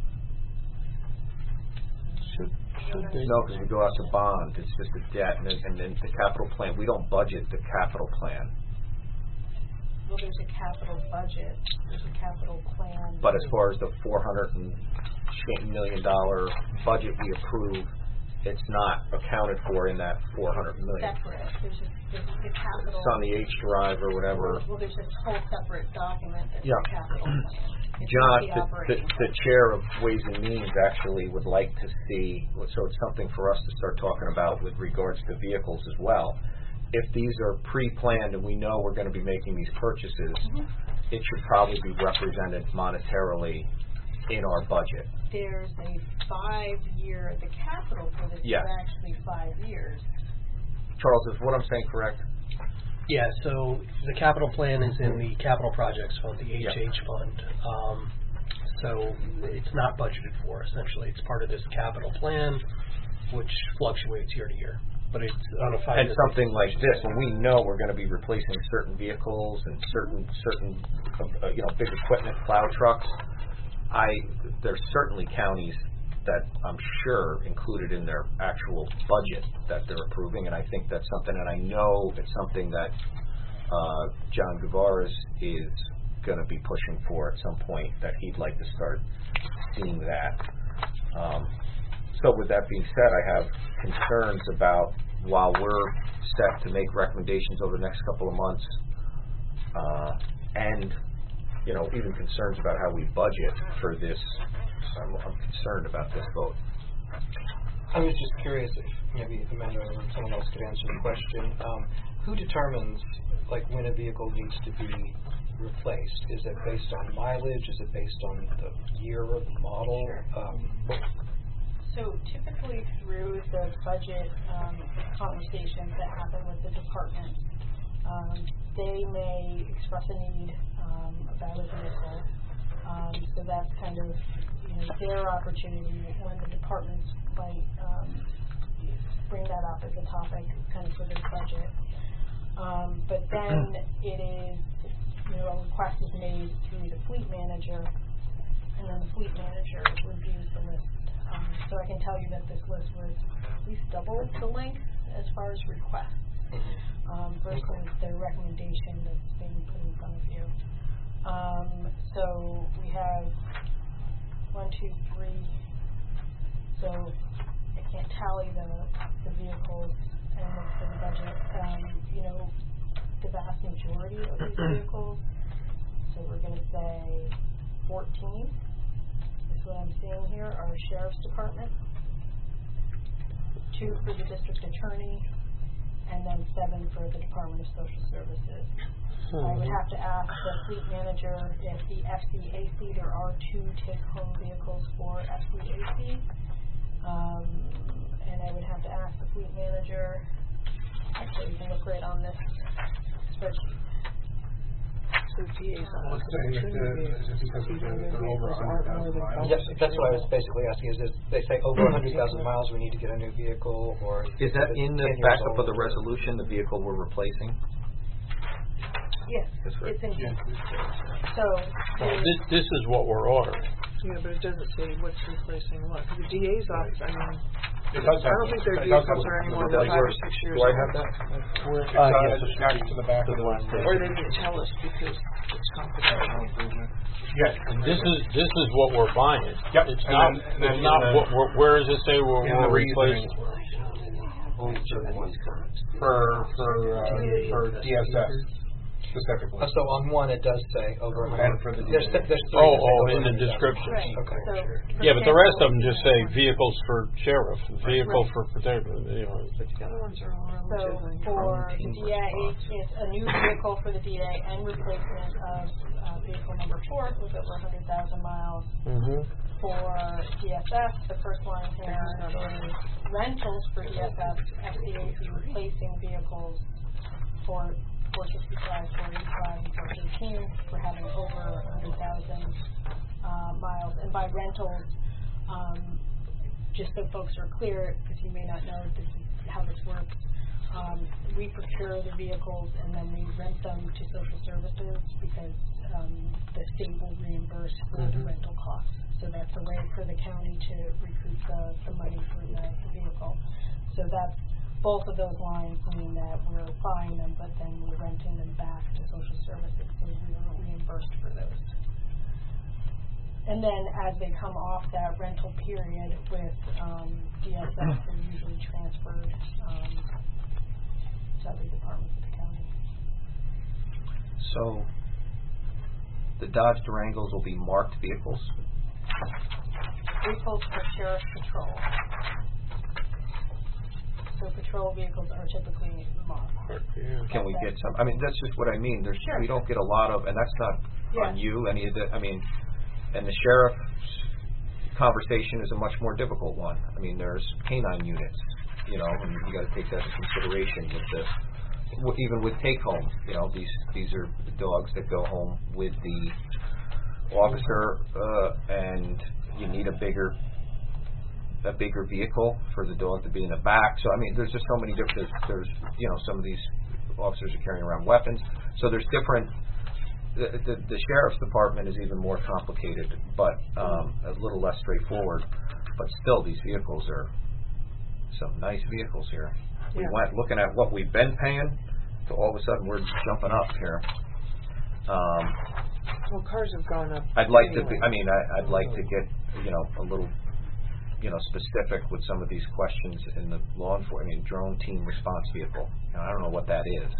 should be. No, because we go out to bond, it's just a debt, and then the capital plan, we don't budget the capital plan. Well, there's a capital budget, there's a capital plan. But as far as the $400 million budget we approve, it's not accounted for in that $400 million. Separate, there's a capital. It's on the H drive or whatever. Well, there's a whole separate document that's Yeah. the capital plan. It's John, not the operating the chair of Ways and Means actually would like to see, so it's something for us to start talking about with regards to vehicles as well. If these are pre-planned and we know we're going to be making these purchases, it should probably be represented monetarily in our budget. There's a 5-year, the capital for this is Yes. actually 5 years. Charles, is what I'm saying correct? Yeah, so the capital plan is in the capital projects fund, the Yeah. HH fund. So it's not budgeted for, essentially. It's part of this capital plan, which fluctuates year to year. But it's on a 5-year And something like this, when we know we're going to be replacing certain vehicles and certain big equipment, plow trucks, there's certainly counties that I'm sure included in their actual budget that they're approving, and I think that's something, and I know it's something that John Guevara is going to be pushing for at some point, that he'd like to start seeing that. So with that being said, I have concerns about, while we're set to make recommendations over the next couple of months, and even concerns about how we budget for this. I'm concerned about this vote. I was just curious if maybe Amanda or someone else could answer the question. Who determines when a vehicle needs to be replaced? Is it based on mileage? Is it based on the year or the model? So typically through the budget conversations that happen with the department, they may express a need about a vehicle. So that's kind of their opportunity when the departments might bring that up as a topic kind of for their budget. But then it is, a request is made through the fleet manager, and then the fleet manager reviews the list. So I can tell you that this list was at least double the length as far as requests versus the recommendation that's being put in front of you. So we have 1, 2, 3. So I can't tally the vehicles and look for the budget. The vast majority of these vehicles, so we're going to say 14. Is what I'm seeing here, our Sheriff's Department, 2 for the District Attorney, and then 7 for the Department of Social Services. I would have to ask the fleet manager if the FCAC, there are 2 take-home vehicles for FCAC, and I would have to ask the fleet manager, actually you can look right on this spreadsheet. So DA's Well, office it's saying that shouldn't be because speed limit they're over vehicles aren't more 100,000 than miles. 5 or Yes, 6 that's what I was years old. basically asking, is they say over 100,000 miles, we need to get a new vehicle, or... Is that in the 10 years backup of old, the or- resolution, the vehicle we're replacing? Yes, That's right. it's in here. So, This is what we're ordering. Yeah, but it doesn't say what's replacing what. 'Cause the DA's office, I mean, It does I don't think their it does vehicles have are a- any more Does than 5 or yours- 6 years Do I old. have that? It's Yes. attached to the back of the one. Or they didn't tell us because it's confidential. Yes. This is what we're buying. Yep. It's And not. then- and then It's not. in the- Where does it say we're in the replacing? For DSS specifically. So on one, it does say over... And for the There's DA. three Oh, that say over in the 100,000. description. right, Okay. so. for Yeah, but the rest of them example, just say vehicles for sheriff, vehicle Right. for protector. You know, But the other ones are all So relatively for the team DA, response. it's a new vehicle for the DA and replacement of vehicle number 4 with over 100,000 miles. mhm. For DSS, the first line here is rentals for DSS, FCA is replacing vehicles for 465, 485, and 413 for having over 100,000 miles. And by rentals, just so folks are clear, because you may not know this is how this works, we procure the vehicles and then we rent them to social services because the state will reimburse for the rental costs. So that's a way for the county to recoup the money for the vehicle. So that's, both of those lines mean that we're buying them, but then we're renting them back to social services, so we are reimbursed for those. And then as they come off that rental period with DSS, they're usually transferred to other departments of the county. So, the Dodge Durangos will be marked vehicles? Vehicles for sheriff patrol. So patrol vehicles are typically marked. Can we get some, I mean, that's just what I mean, there's, Sure. we don't get a lot of, and that's not on Yeah. you, any of the, I mean, and the sheriff's conversation is a much more difficult one. I mean, there's canine units, you know, and you gotta take that into consideration with the, even with take home, you know, these are the dogs that go home with the officer, and you need a bigger vehicle for the dog to be in the back. So I mean, there's just so many different. There's you know, some of these officers are carrying around weapons. So there's different. The sheriff's department is even more complicated, but a little less straightforward. But still, these vehicles are some nice vehicles here. We Yeah. went looking at what we've been paying, to all of a sudden we're jumping up here. Well, cars have gone up. I'd like to anyway. be, I mean, I'd like to get, you know, a little, you know, specific with some of these questions in the law enforcement. I mean, drone team response vehicle. You know, I don't know what that is.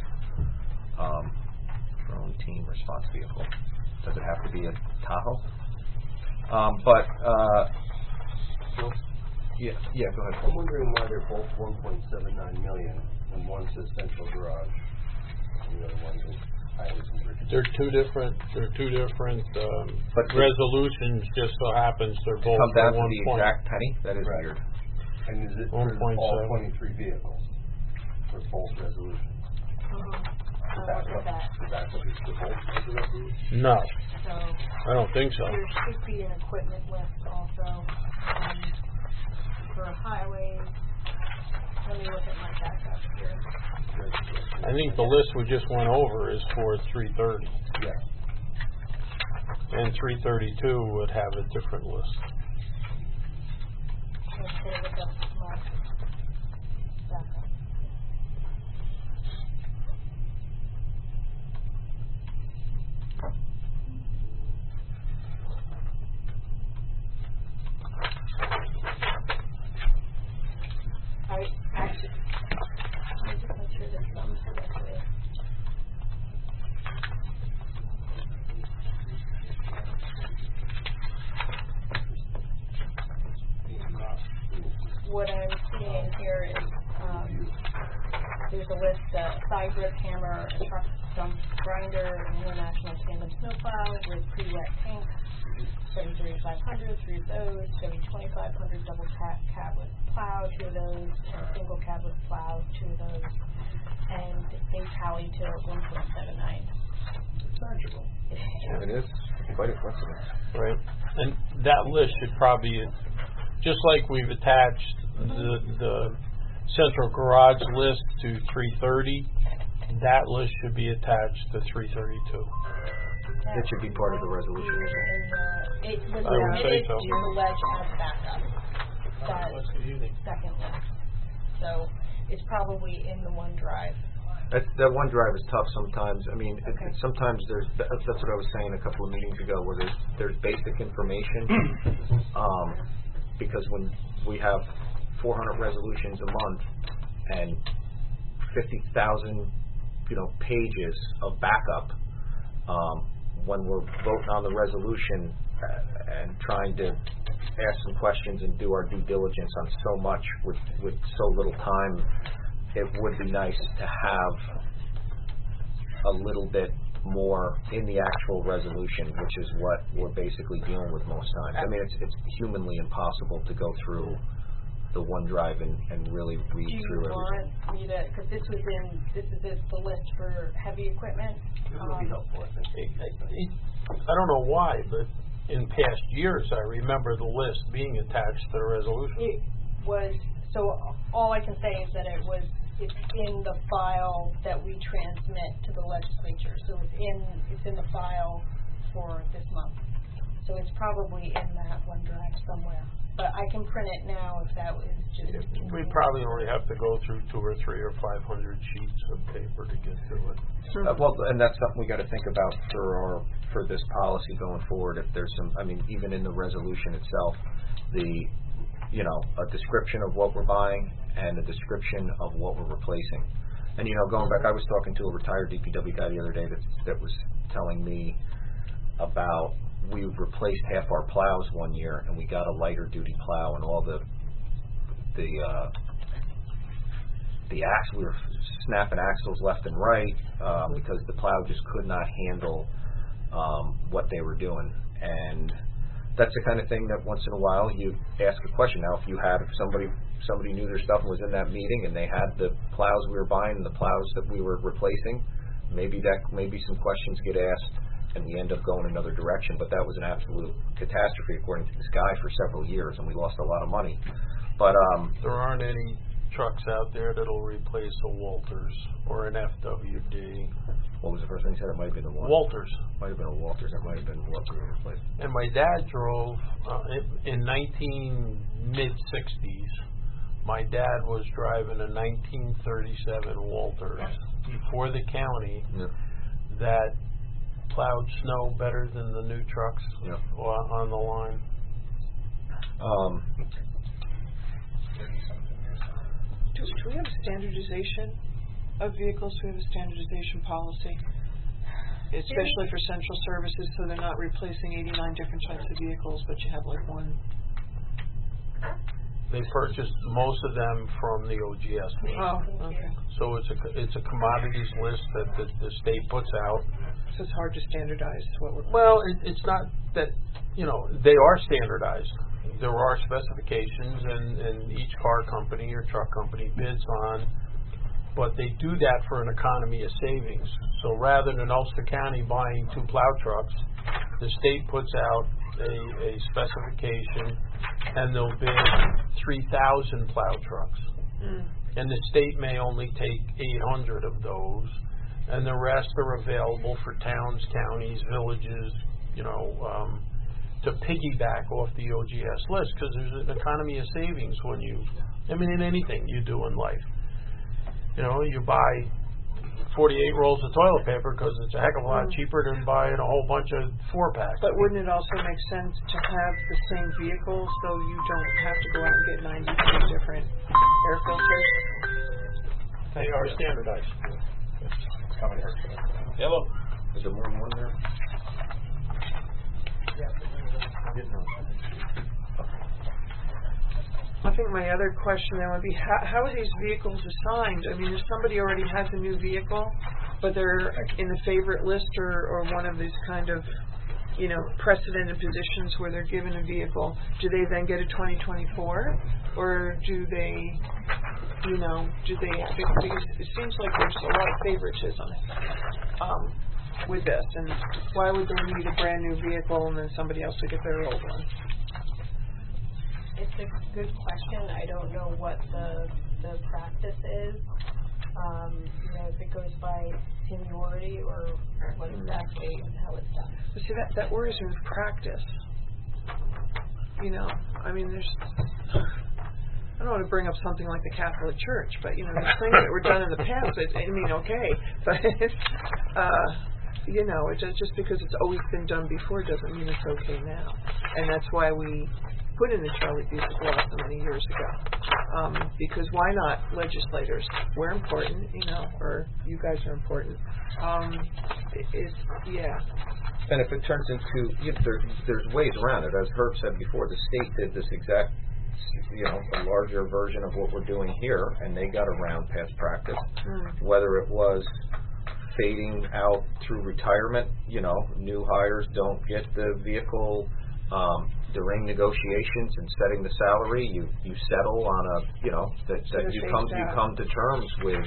Drone team response vehicle. Does it have to be a Tahoe? Yeah, go ahead. I'm wondering why they're both 1.79 million when one says central garage and the other one is highways and bridges. They're two different But the- resolutions. Just so happens they're both Come down for to 1 the point. exact penny? That is Right. weird. And is it for 1.7. all 23 vehicles for both resolutions? I look at that. Is that what it's for both of the resolutions? No, So I don't think so. there should be an equipment list also for highways. Let me look at my backup here. I think the list we just went over is for 330, Yeah. and 332 would have a different list. I'm just gonna look up my backup. I actually, let me just make sure this comes correctly. What I'm seeing here is, there's a list, side grip hammer, a truck dump grinder, an international tandem snowplow with pre-wet tank, 73500, 3 of those, 2500 double cab with plow, 2 of those, and single cab with plow, 2 of those, and they tally to 1.79. manageable. It is quite a coincidence. Right. And that list should probably, just like we've attached the central garage list to 330, that list should be attached to 332. It should be part of the resolution. It was I would say submitted so. to the ledge as backup. That What's the evening? second list. So it's probably in the OneDrive. That OneDrive is tough sometimes. I mean, Okay. sometimes that's what I was saying a couple of meetings ago, where there's basic information, because when we have 400 resolutions a month and 50,000, pages of backup, when we're voting on the resolution and trying to ask some questions and do our due diligence on so much with so little time, it would be nice to have a little bit more in the actual resolution, which is what we're basically dealing with most times. I mean, it's humanly impossible to go through the OneDrive and really read Do you through everything. want me to, because this is the list for heavy equipment. It would be helpful, I think. I don't know why, but in past years, I remember the list being attached to the resolution. It was, so all I can say is that it's in the file that we transmit to the legislature. So it's in the file for this month. So it's probably in that OneDrive somewhere. But I can print it now if that was just. We probably only have to go through 2 or 3 or 500 sheets of paper to get through it. Well, and that's something we got to think about for this policy going forward. If there's some, I mean, even in the resolution itself, a description of what we're buying and a description of what we're replacing. And going back, I was talking to a retired DPW guy the other day that was telling me about, we replaced half our plows one year, and we got a lighter duty plow, and all the we were snapping axles left and right because the plow just could not handle what they were doing. And that's the kind of thing that once in a while you ask a question. Now, if somebody knew their stuff and was in that meeting, and they had the plows we were buying and the plows that we were replacing, maybe some questions get asked and we end up going another direction. But that was an absolute catastrophe, according to this guy, for several years, and we lost a lot of money. But there aren't any trucks out there that'll replace a Walters or an FWD. What was the first thing you said? It might have been the one. Walters. Might have been a Walters. That might have been what we replaced. And my dad drove in mid-60s. My dad was driving a 1937 Walters for the county that plowed snow better than the new trucks on the line. Do we have a standardization of vehicles? Do we have a standardization policy? Especially for central services, so they're not replacing 89 different types of vehicles, but you have like one. They purchased most of them from the OGS list. Oh, okay. So it's a commodities list that the state puts out. So it's hard to standardize what we're. Well, it's not that, they are standardized. There are specifications, and each car company or truck company bids on, but they do that for an economy of savings. So rather than Ulster County buying 2 plow trucks, the state puts out a specification, and they'll bid 3,000 plow trucks. And the state may only take 800 of those, and the rest are available for towns, counties, villages, to piggyback off the OGS list, because there's an economy of savings in anything you do in life. You buy 48 rolls of toilet paper because it's a heck of a lot cheaper than buying a whole bunch of 4-packs. But wouldn't it also make sense to have the same vehicle so you don't have to go out and get 93 different air filters? They are standardized. Hello. Is there more than one there? I think my other question then would be, how are these vehicles assigned? I mean, if somebody already has a new vehicle, but they're in the favorite list or one of these kind of, precedented positions where they're given a vehicle, do they then get a 2024? Or do they, because it seems like there's a lot of favoritism. with this, and why would they need a brand new vehicle and then somebody else would get their old one? It's a good question. I don't know what the practice is. If it goes by seniority or what exactly how it's done. But see, that worries me with practice. I mean, I don't want to bring up something like the Catholic Church, but there's things that were done in the past. Okay, but just because it's always been done before doesn't mean it's okay now, and that's why we put in the child abuse law so many years ago. Because why not legislators? We're important, or you guys are important. And if it turns into, there's ways around it. As Herb said before, the state did this exact, a larger version of what we're doing here, and they got around past practice. Whether it was fading out through retirement, new hires don't get the vehicle during negotiations and setting the salary. You settle on that you come to terms with,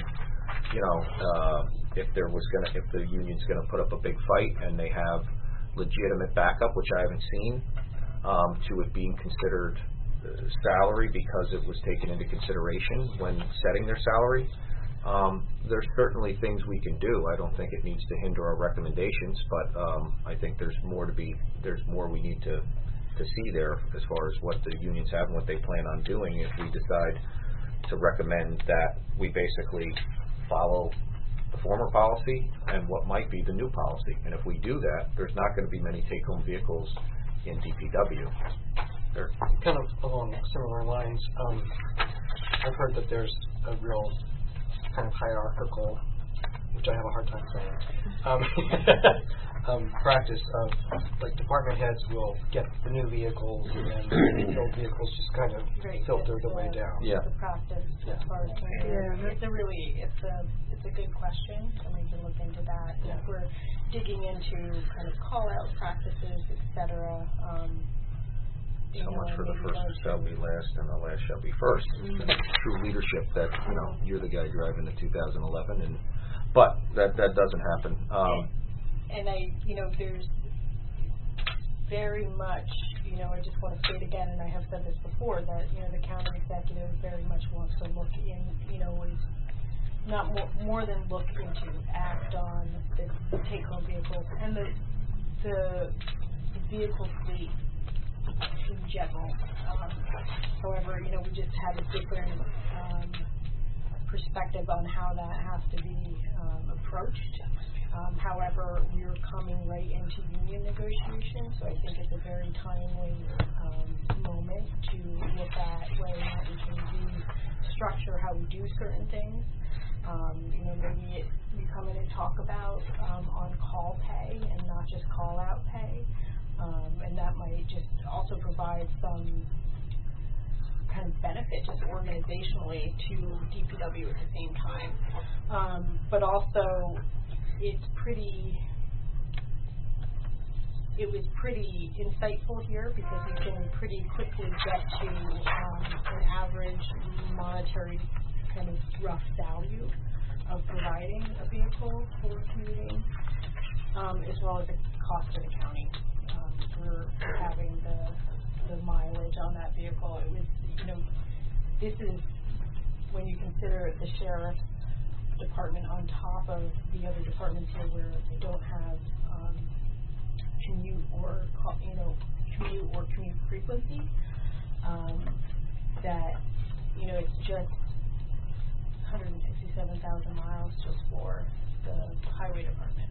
if the union's gonna put up a big fight and they have legitimate backup, which I haven't seen, to it being considered salary because it was taken into consideration when setting their salary. There's certainly things we can do. I don't think it needs to hinder our recommendations, but I think there's more we need to see there as far as what the unions have and what they plan on doing if we decide to recommend that we basically follow the former policy and what might be the new policy. And if we do that, there's not going to be many take-home vehicles in DPW. They're kind of along similar lines. I've heard that there's a real kind of hierarchical, which I have a hard time saying, practice of department heads will get the new vehicles and then the old vehicles just kind of filter the way down. The practice as far as it's a good question, and we can look into that. And if we're digging into kind of call out practices, etc. So much for the first shall be last and the last shall be first. True leadership that, you're the guy driving the 2011, but that doesn't happen. And there's very much, I just want to say it again, and I have said this before, that, the county executive very much wants to look in, is not more than look into, act on the take-home vehicles and the vehicle fleet in general. However, we just have a different perspective on how that has to be approached. However, we're coming right into union negotiations, so I think it's a very timely moment to look at whether or not we can restructure how we do certain things. Maybe we come in and talk about on-call pay and not just call-out pay. And that might just also provide some kind of benefit just organizationally to DPW at the same time. But also, it was pretty insightful here because we can pretty quickly get to an average monetary kind of rough value of providing a vehicle for commuting, as well as the cost to the county. For having the mileage on that vehicle. It was, this is when you consider the sheriff's department on top of the other departments here where they don't have commute commute frequency. That it's just 167,000 miles just for the highway department.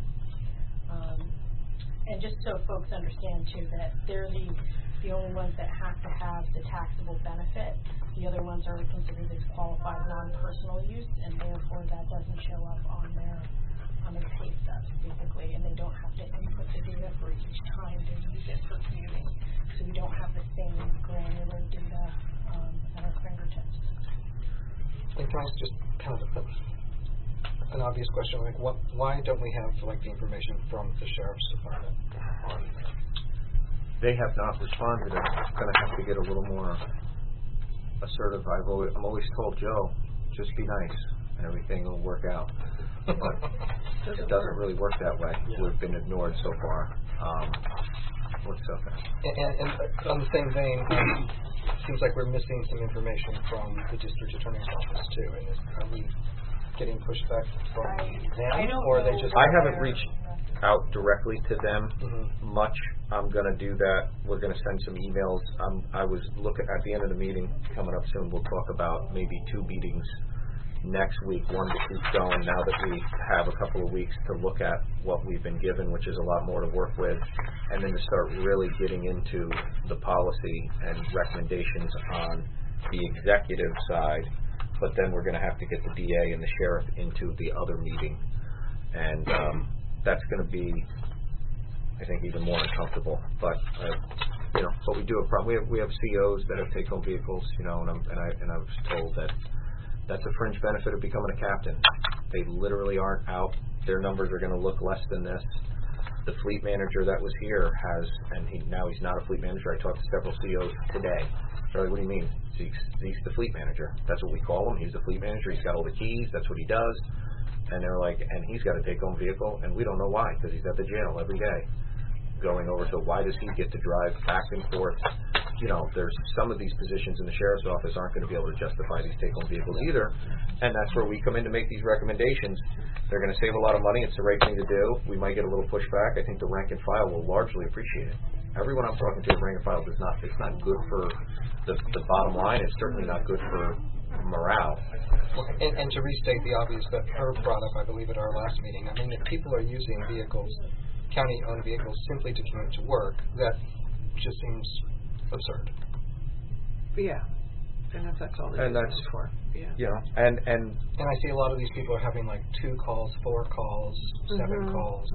And just so folks understand too that they're the only ones that have to have the taxable benefit. The other ones are considered as qualified non-personal use, and therefore that doesn't show up on their pay stubs basically, and they don't have to input the data for each time to use it for commuting. So we don't have the same granular data at our fingertips. And can I ask just kind of an obvious question, why don't we have the information from the sheriff's department on there? They have not responded. I'm going to have to get a little more assertive. I'm always told, Joe, just be nice and everything will work out. but it doesn't really work that way. We've been ignored so far. What's up? And on the same vein, it seems like we're missing some information from the district attorney's office too. And are we getting pushback from them, or are they just? I haven't reached out directly to them much. I'm going to do that. We're going to send some emails. I was looking at the end of the meeting coming up soon. We'll talk about maybe 2 meetings next week, one to keep going now that we have a couple of weeks to look at what we've been given, which is a lot more to work with, and then to start really getting into the policy and recommendations on the executive side. But then we're going to have to get the DA and the sheriff into the other meeting, and that's going to be, I think, even more uncomfortable. But but we do have we have COs that have take-home vehicles, and I was told that that's a fringe benefit of becoming a captain. They literally aren't out. Their numbers are going to look less than this. The fleet manager that was here has, and now he's not a fleet manager. I talked to several COs today. They're like, what do you mean? He's the fleet manager. That's what we call him. He's the fleet manager. He's got all the keys. That's what he does. And they're like, and he's got a take-home vehicle, and we don't know why, because he's at the jail every day going over. So why does he get to drive back and forth? There's some of these positions in the sheriff's office aren't going to be able to justify these take-home vehicles either, and that's where we come in to make these recommendations. They're going to save a lot of money. It's the right thing to do. We might get a little pushback. I think the rank and file will largely appreciate it. Everyone I'm talking to at rank and file does not. It's not good for the bottom line. It's certainly not good for morale. And to restate the obvious that Herb brought up, I believe, at our last meeting, I mean, if people are using vehicles, county-owned vehicles, simply to commute to work, that just seems absurd. Yeah. And if that's all they're using it for. Yeah. And I see a lot of these people are having like 2 calls, 4 calls, 7 calls.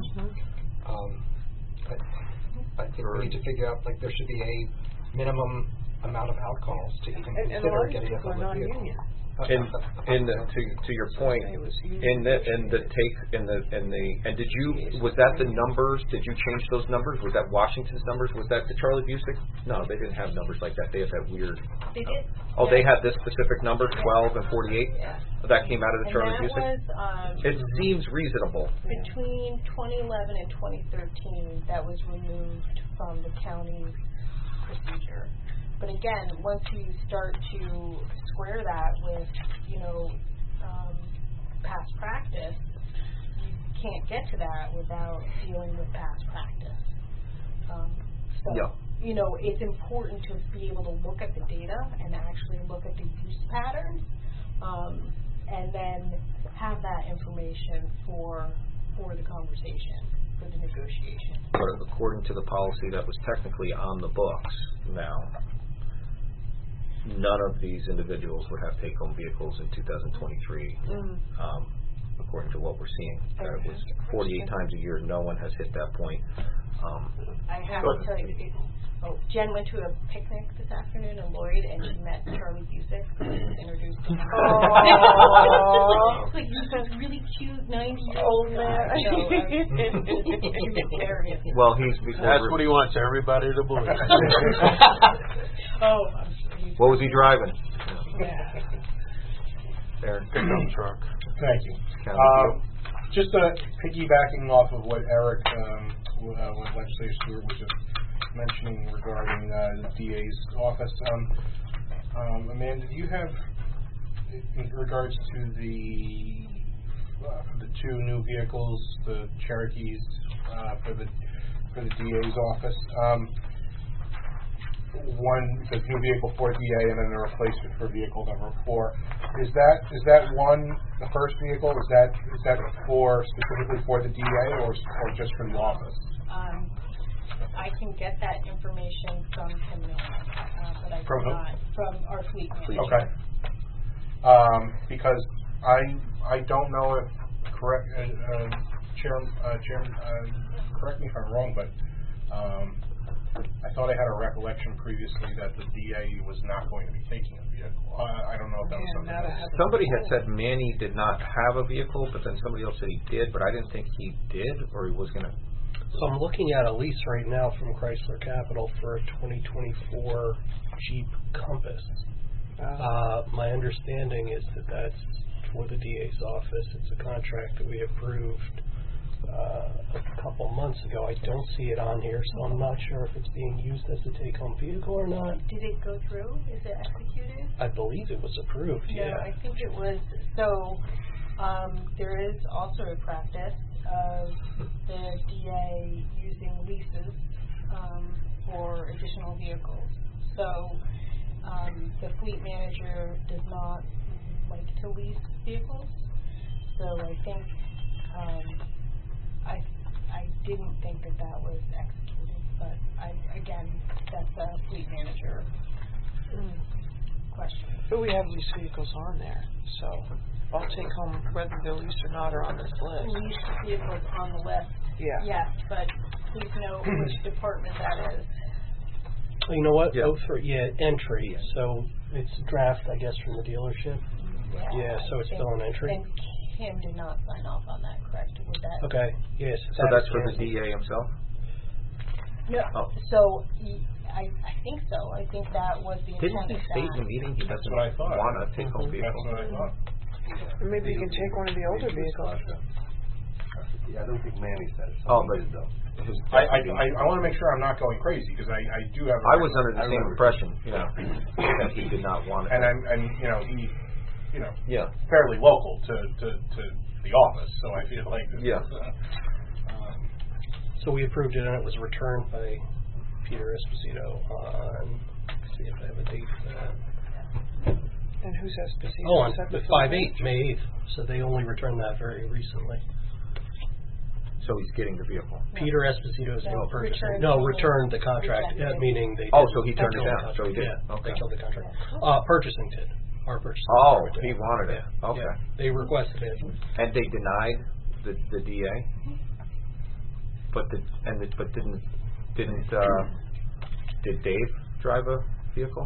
I think we need to figure out, like, there should be a minimum amount of outcalls to even consider getting a public vehicle. To your point, was that the numbers? Did you change those numbers? Was that Washington's numbers? Was that the Charlie Busick? No, they didn't have numbers like that. They had that weird. They did. Oh, they had this specific number, 12 and 48. Yeah. That came out of the Charlie Busick. It seems reasonable. Between 2011 and 2013, that was removed from the county's procedure. But again, once you start to square that with, past practice, you can't get to that without dealing with past practice. It's important to be able to look at the data and actually look at the use patterns, and then have that information for the conversation, for the negotiation. But according to the policy that was technically on the books now, none of these individuals would have take-home vehicles in 2023, according to what we're seeing. It was 48 times a year. No one has hit that point. I have to tell you, Jen went to a picnic this afternoon in Lloyd, and she met Charlie Busick, who was introduced to him. It's like he's this really cute 90-year-old man. Hilarious. Well, that's what he wants everybody to believe. What was he driving? Aaron, pickup truck. Thank you. Just piggybacking off of what Eric, what Legislator Stewart was just mentioning regarding the DA's office. Amanda, do you have, in regards to the 2 new vehicles, the Cherokees for the DA's office? The new vehicle for DA and then the replacement for vehicle number 4. Is that one, the first vehicle? Is that for specifically for the DA or just for the office? I can get that information from him, but I cannot from our fleet manager. Okay. Because I don't know if Chairman, correct me if I'm wrong, but I thought I had a recollection previously that the DA was not going to be taking a vehicle. I don't know if that was something else. Somebody had said Manny did not have a vehicle, but then somebody else said he did, but I didn't think he did, or he was going to. So I'm looking at a lease right now from Chrysler Capital for a 2024 Jeep Compass. My understanding is that that's for the DA's office. It's a contract that we approved a couple months ago. I don't see it on here, so I'm not sure if it's being used as a take-home vehicle or not. Did it go through? Is it executed? I believe it was approved, No, yeah. I think it was. So there is also a practice of the DA using leases for additional vehicles. So the fleet manager does not like to lease vehicles. So I think I didn't think that was executed, but again, that's a fleet manager question. But we have leased vehicles on there, so I'll take home whether they're leased or not are on this list. Leased vehicles on the list. Yeah. Yes, but please note which department that is. Oh, you know what? Yeah. Oh, entry. So it's draft, I guess, from the dealership. Yeah, so it's still an entry. And Kim did not sign off on that, correct? Was that? Okay. Yes. So that's for the DA himself? No. Oh. So I think so. I think that was the intent. Didn't he state in the meeting he doesn't what I thought. want to take home vehicle? That's what I thought. Maybe you can take one of the older vehicles. Yeah, I don't think Manny said it. Oh, Somebody but did, though. I want to make sure I'm not going crazy because I do have. I was under the same impression, that he did not want it. and he Yeah. fairly local to the office, so I feel like this Yeah. is, So we approved it, and it was returned by Peter Esposito on. Let's see if I have a date for that. And who's Esposito? Oh, on Is that the the 5/8, May 8th. So they only returned that very recently. So he's getting the vehicle. Peter Esposito is No, purchasing. returned No, the- returned the contract, rejected. meaning they. Oh, did- so he turned it killed the down. So he did. contract. Yeah, Okay. they killed the contract. Purchasing did. Our purchasing. Oh, did. he wanted it. Yeah, Okay. yeah. They requested it. And they denied the DA? But did Dave drive a vehicle?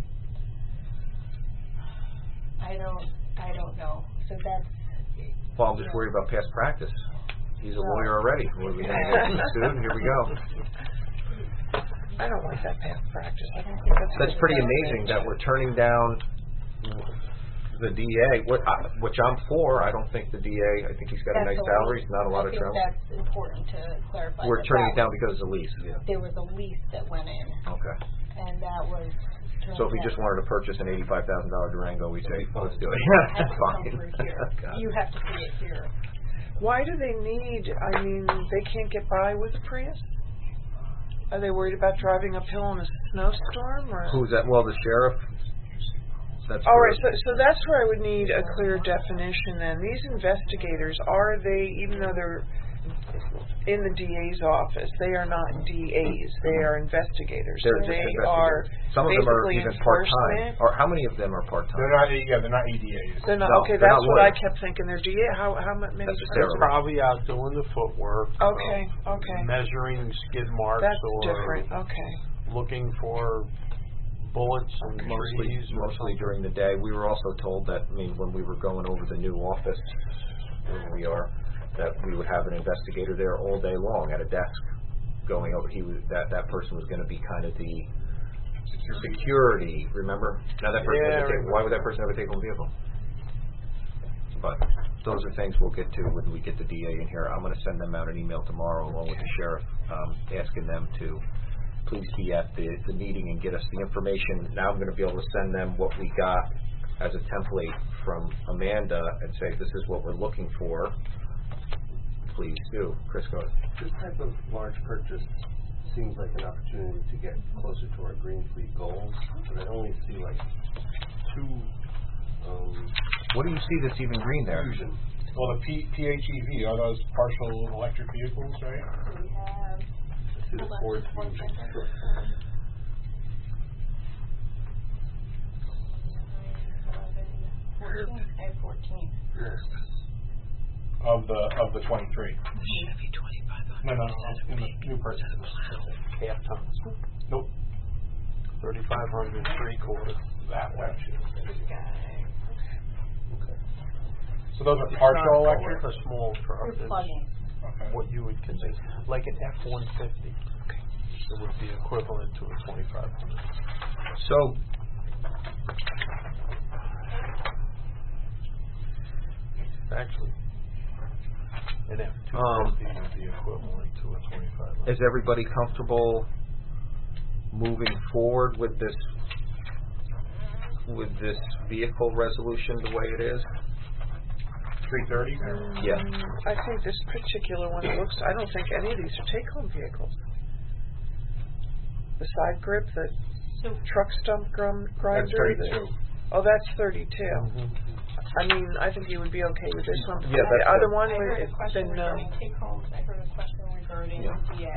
I don't know. So that's. Well, I'm just worried about past practice. He's a lawyer already. What are we going to get sued? Here we go. I don't like that past practice. I don't think That's pretty amazing that we're turning down the DA, which I'm for. I don't think the DA, I think he's got a nice salary, not a lot of travel. I think that's important to clarify. We're that turning it that down because of the lease. there was a lease that went in, Okay. and that was. So if he just wanted to purchase an $85,000 Durango, we'd say, let's do it. Has That's to come fine. through here. God. You have to see it here. Why do they need, they can't get by with a Prius? Are they worried about driving uphill in a snowstorm? Or? Who's that? Well, the sheriff. That's All right, so that's where I would need a clear definition then. These investigators, are they, even though they're in the DA's office, they are not DAs, they are investigators. They're So just they investigators. are Some of them are basically even part-time. enforcement. Or how many of them are part-time? they're not EDAs. They're not, No, okay, they're that's not what I lawyers. kept thinking. They're DA, how many? That's They're Sarah. probably out doing the footwork. Okay, okay. Measuring skid marks That's or different, okay. looking for bullets and trees or Mostly something. during the day. We were also told that, when we were going over the new office, where we are, that we would have an investigator there all day long at a desk going over. That person was going to be kind of the security. Remember? Now that person. Why would that person have a take-home vehicle? But those are things we'll get to when we get the DA in here. I'm going to send them out an email tomorrow along with the sheriff, asking them to please be at the meeting and get us the information. Now I'm going to be able to send them what we got as a template from Amanda and say, this is what we're looking for. Please do. Chris, go ahead. This type of large purchase seems like an opportunity to get closer to our green fleet goals, but I only see like two. What do you see that's even green there? Fusion. Well, the PHEV are those partial electric vehicles, right? We have. I see the Hold on, Ford just one Fusion. second. 14? I have 14. Of the 23. Chevy 2500. No, in the new purchase. Half tons. Nope. 3,500 3/4. That way. This guy. So those are partial electric? A small truck. They're It's plug-in. Okay. what you would consider like an F-150. It would be equivalent to a 2,500. So, actually. An F-250 would be equivalent to a 25. Is everybody comfortable moving forward with this vehicle resolution the way it is? 330? Yeah. I think this particular one I don't think any of these are take-home vehicles. The side grip, the truck stump grinder. That's 32. That's 32. Mm-hmm. I mean, I think you would be okay with this one. Yeah, the other one I heard a it's question been regarding take-homes. I heard a question regarding DA.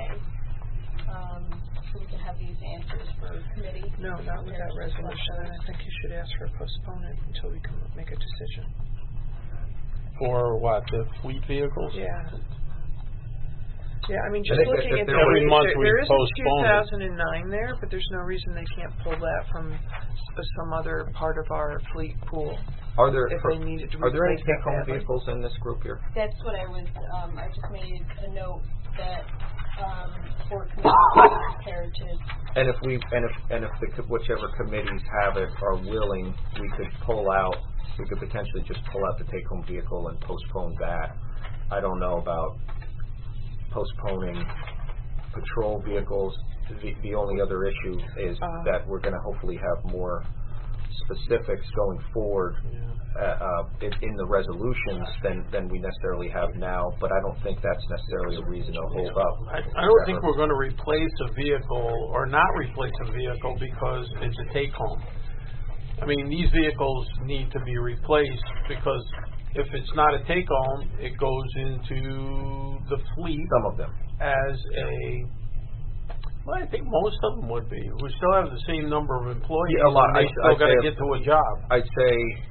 So we can have these answers for committee. no, not with that resolution. And I think you should ask for a postponement until we can make a decision. For what, the fleet vehicles? Yeah. Yeah, I mean, just think looking that at every month we there is postpone it. 2009 there, but there's no reason they can't pull that from some other part of our fleet pool. Are there If they needed to any replace that take-home badly. vehicles in this group here? That's what I was, I just made a note that, for committee prepared to, And if whichever committees have it are willing, we could potentially just pull out the take-home vehicle and postpone that. I don't know about postponing patrol vehicles. The only other issue is that we're going to hopefully have more specifics going forward in the resolutions than we necessarily have now, but I don't think that's necessarily a reason to hold up. I don't think we're going to replace a vehicle or not replace a vehicle because it's a take-home. I mean, these vehicles need to be replaced because if it's not a take-home, it goes into the fleet. Some of them. As well, I think most of them would be. We still have the same number of employees. Yeah, a lot. And they still got to get to a job. I'd say,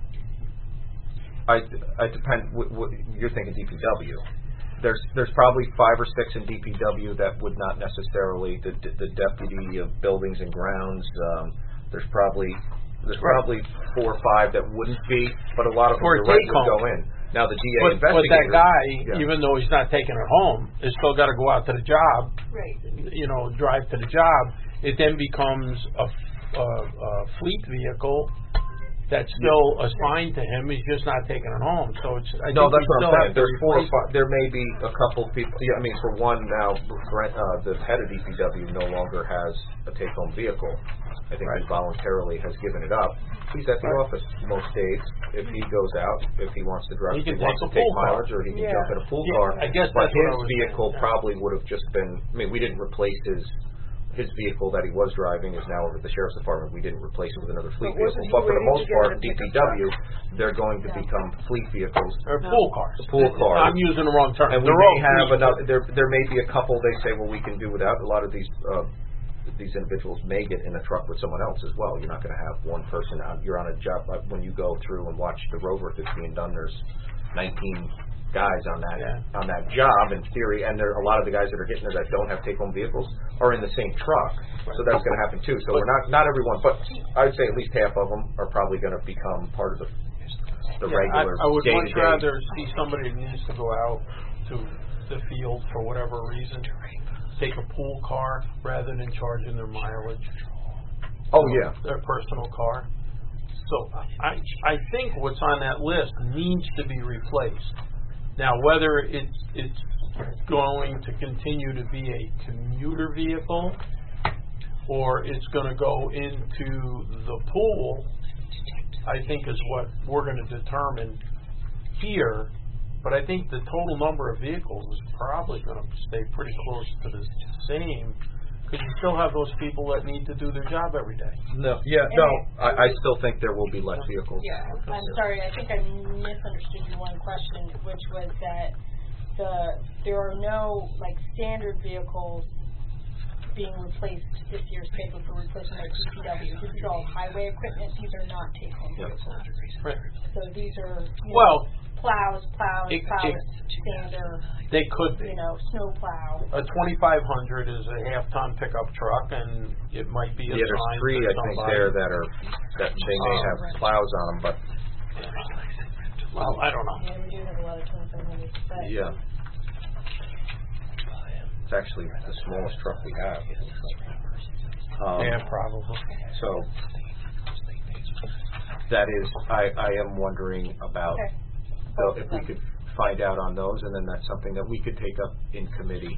I depend. You're thinking DPW. There's probably 5 or 6 in DPW that would not necessarily the deputy of buildings and grounds. There's probably 4 or 5 that wouldn't be, but a lot of them would go in. Now the DA investigator. But that guy, even though he's not taking it home, is still got to go out to the job. right. Drive to the job. It then becomes a fleet vehicle that's still assigned to him. He's just not taking it home. So it's That's what I'm saying. There's 4 or 5. There may be a couple people. Yeah, I mean, for one now, the head of DPW no longer has a take-home vehicle. I think he voluntarily has given it up. He's at the office most days. If he goes out, if he wants to drive, He can wants to take a take pool car. mileage, or he can jump in a pool car. I guess but that's what his I was vehicle saying, probably would have just been. I mean, we didn't replace his vehicle that he was driving is now over at the sheriff's department. We didn't replace it with another fleet vehicle. But for the most part, DPW, they're going to become fleet vehicles. Or pool cars. Pool cars. I'm using the wrong term. And we may have another. There may be a couple. They say, well, we can do without. A lot of these individuals may get in a truck with someone else as well. You're not going to have one person out. You're on a job. When you go through and watch the road work that's being done, there's 19 guys on that job in theory, and there a lot of the guys that are getting there that don't have take-home vehicles are in the same truck. So that's going to happen too. So we're not everyone, but I'd say at least half of them are probably going to become part of the regular I would much day-to-day. rather see somebody who needs to go out to the field for whatever reason take a pool car rather than charging their mileage. Oh yeah, their personal car. So I think what's on that list needs to be replaced. Now, whether it's going to continue to be a commuter vehicle or it's going to go into the pool, I think is what we're going to determine here. But I think the total number of vehicles is probably going to stay pretty close to the same because you still have those people that need to do their job every day. I still think there will be less vehicles. Yeah, I'm sorry. I think I misunderstood your one question, which was that there are no standard vehicles being replaced this year's paper for replacement of DPW. This is all highway equipment. These are not take-home vehicles. Right. So these are plows, sander. They could be. Snow plow. A 2500 is a half-ton pickup truck, and it might be assigned there's 3 to I think somebody. there that they may have plows on them, but well, I don't know. Yeah, we do have a lot of 2500s. But yeah, it's actually the smallest truck we have. Probably. So that is, I am wondering about if we could find out on those, and then that's something that we could take up in committee.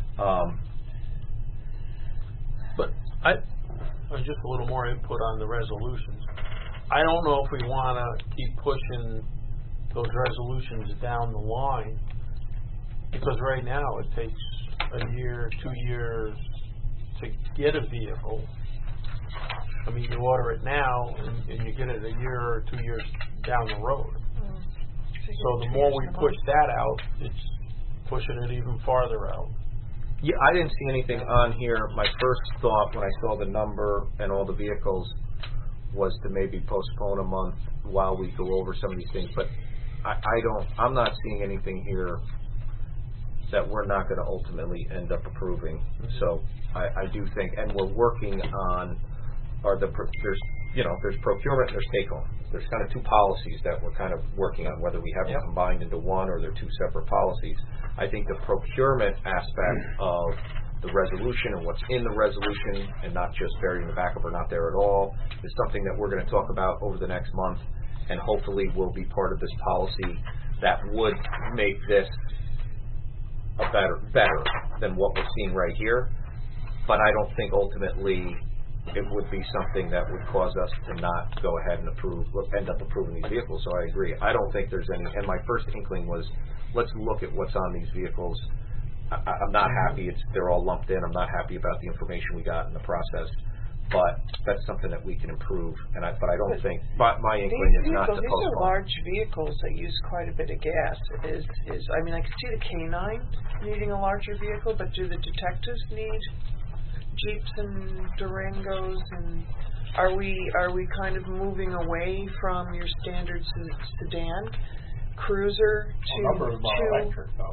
But just a little more input on the resolutions. I don't know if we want to keep pushing those resolutions down the line, because right now it takes a year, 2 years to get a vehicle. I mean, you order it now, and you get it a year or 2 years down the road. So the more we push that out, it's pushing it even farther out. Yeah, I didn't see anything on here. My first thought when I saw the number and all the vehicles was to maybe postpone a month while we go over some of these things. But I'm not seeing anything here that we're not going to ultimately end up approving. Mm-hmm. So I do think, and we're working on, there's procurement and there's take home. There's kind of two policies that we're kind of working on, whether we have them combined into one or they're two separate policies. I think the procurement aspect of the resolution and what's in the resolution, and not just buried in the backup or not there at all, is something that we're going to talk about over the next month, and hopefully will be part of this policy that would make this a better than what we're seeing right here. But I don't think ultimately it would be something that would cause us to not go ahead and end up approving these vehicles. So I agree. I don't think there's any, and my first inkling was, let's look at what's on these vehicles. I'm not happy they're all lumped in. I'm not happy about the information we got in the process. But that's something that we can improve. But I don't think, my inkling is not to postpone. These are large vehicles that use quite a bit of gas. I mean, I could see the K-9 needing a larger vehicle, but do the detectives need Jeeps and Durangos? And are we kind of moving away from your standard sedan cruiser to a number of them are electric, though.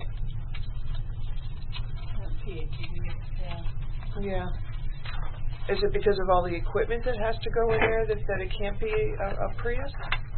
Yeah. Is it because of all the equipment that has to go in there that it can't be a Prius?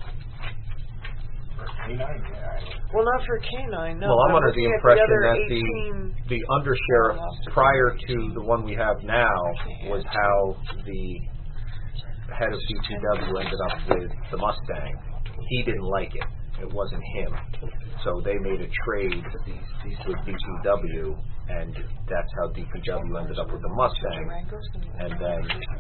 For K9, yeah. Well, not for K9, no. Well, I'm under the impression that the 18 undersheriff prior to the one we have now was how the head of DPW ended up with the Mustang. He didn't like it. It wasn't him. So they made a trade with DPW, and that's how DPW ended up with the Mustang. And then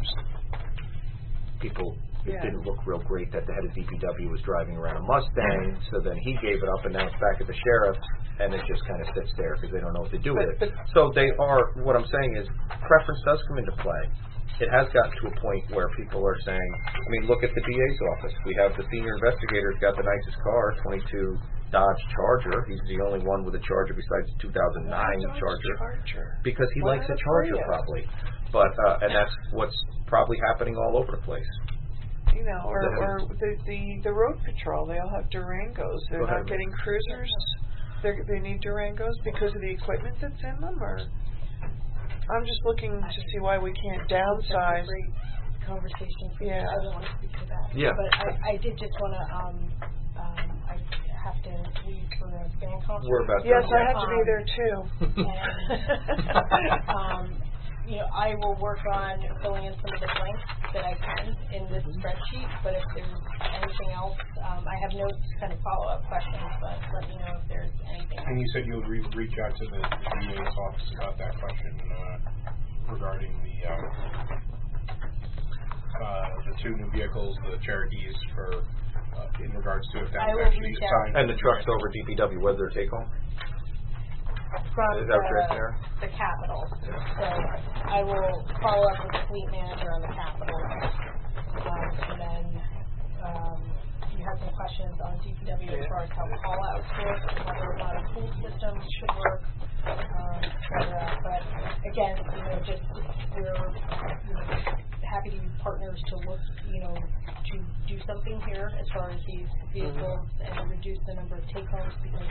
it didn't look real great that the head of DPW was driving around a Mustang, so then he gave it up, and now it's back at the sheriff, and it just kind of sits there because they don't know what to do with it. So what I'm saying is, preference does come into play. It has gotten to a point where people are saying, I mean, look at the DA's office. We have the senior investigator's got the nicest car, 22 Dodge Charger. He's the only one with a Charger besides the 2009 Charger. Because he likes a Charger, probably. But and that's what's probably happening all over the place. You know, or the road patrol, they all have Durangos. They're not getting cruisers. They need Durangos because of the equipment that's in them, or... I'm just looking to see why we can't downsize. That's a great conversation. Yeah. I don't want to speak to that. Yeah. But I did just want to, I have to leave for a band concert. We're about yes, I have to be there too. And, I will work on filling in some of the blanks that I can in this spreadsheet, but if there's anything else, I have notes, kind of follow-up questions, but let me know if there's anything else. And you said you'll reach out to the DA's office about that question regarding the two new vehicles, the Cherokees, for in regards to if that's actually assigned. And the trucks over DPW, whether they're take-home? From the Capitol. Yeah. So I will follow up with the fleet manager on the Capitol. And then you have some questions on DPW as far as how call-outs work, whether or not a pool system should work, etc. But again, we're happy to be partners to look, to do something here as far as these vehicles and reduce the number of take-homes because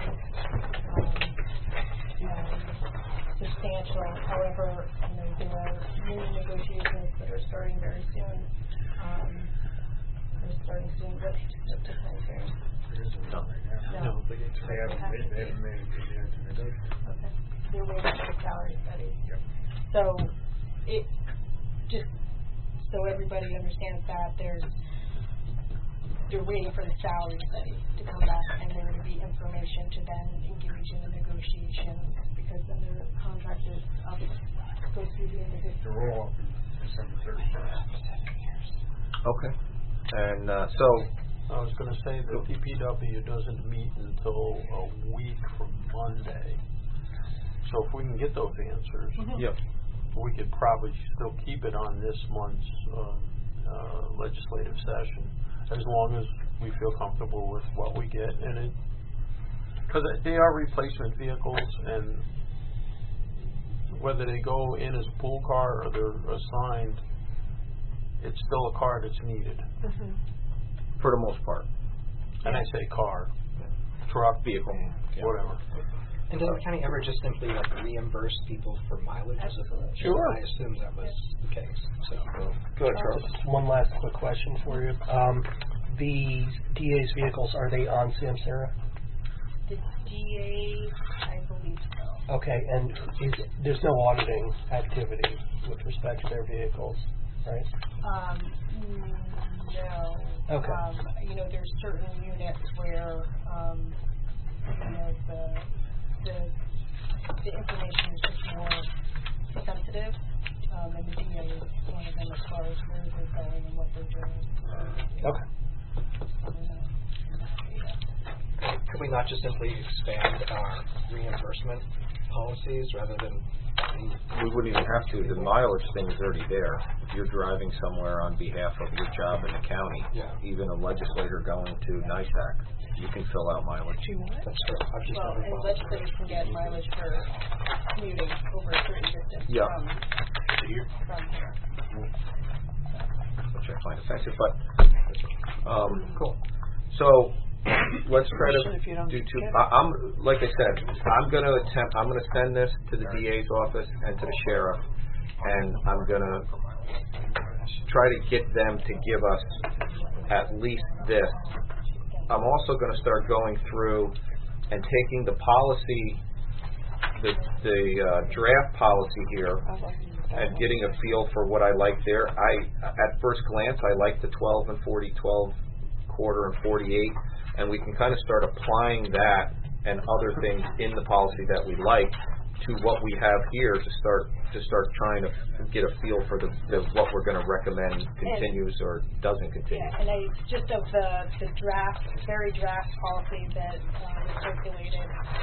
substantial. However, there are union negotiations that are starting very soon. What's the time frame? No. They haven't made it yet. Okay. They're waiting for the salary studies. Yep. So just so everybody understands that there's they're waiting for the salary study to come back, and there to be information to then engage in the negotiations, because then their contract is up, goes through the end of it. They're all up December 31st. Okay. And so, I was going to say the DPW doesn't meet until a week from Monday. So if we can get those answers, yep. we could probably still keep it on this month's legislative session, as long as we feel comfortable with what we get. And because they are replacement vehicles, and whether they go in as a pool car or they're assigned, it's still a car that's needed. For the most part. And I say car, truck, vehicle, whatever. And does the county ever just simply like reimburse people for mileage? Absolutely. Sure. I assume that was the case. So Go ahead, Charles. Just one last quick question for you. The DA's vehicles, are they on Samsara? The DA, I believe so. Okay, and there's no auditing activity with respect to their vehicles, right? No. Okay. There's certain units where, the information is just more sensitive, and the DA is one of them as far as where they're going and what they're doing. Okay. could we not just simply expand our reimbursement policies rather than? We wouldn't even have to. The mileage thing is already there. If you're driving somewhere on behalf of your job in the county, even a legislator going to NISAC, you can fill out mileage. That's true. And legislators can get mileage for commuting over a certain distance from here. Which I find offensive, but cool. So let's try to do two. I'm like I said, I'm going to send this to the DA's office and to the sheriff, and I'm going to try to get them to give us at least this. I'm also going to start going through and taking the policy, the draft policy here, and getting a feel for what I like there. At first glance, I like the 12 and 40, 12 quarter and 48, and we can kind of start applying that and other things in the policy that we like to what we have here to start trying to get a feel for the what we're going to recommend continues or doesn't continue. Yeah, and just of the draft, very draft policy that was circulated,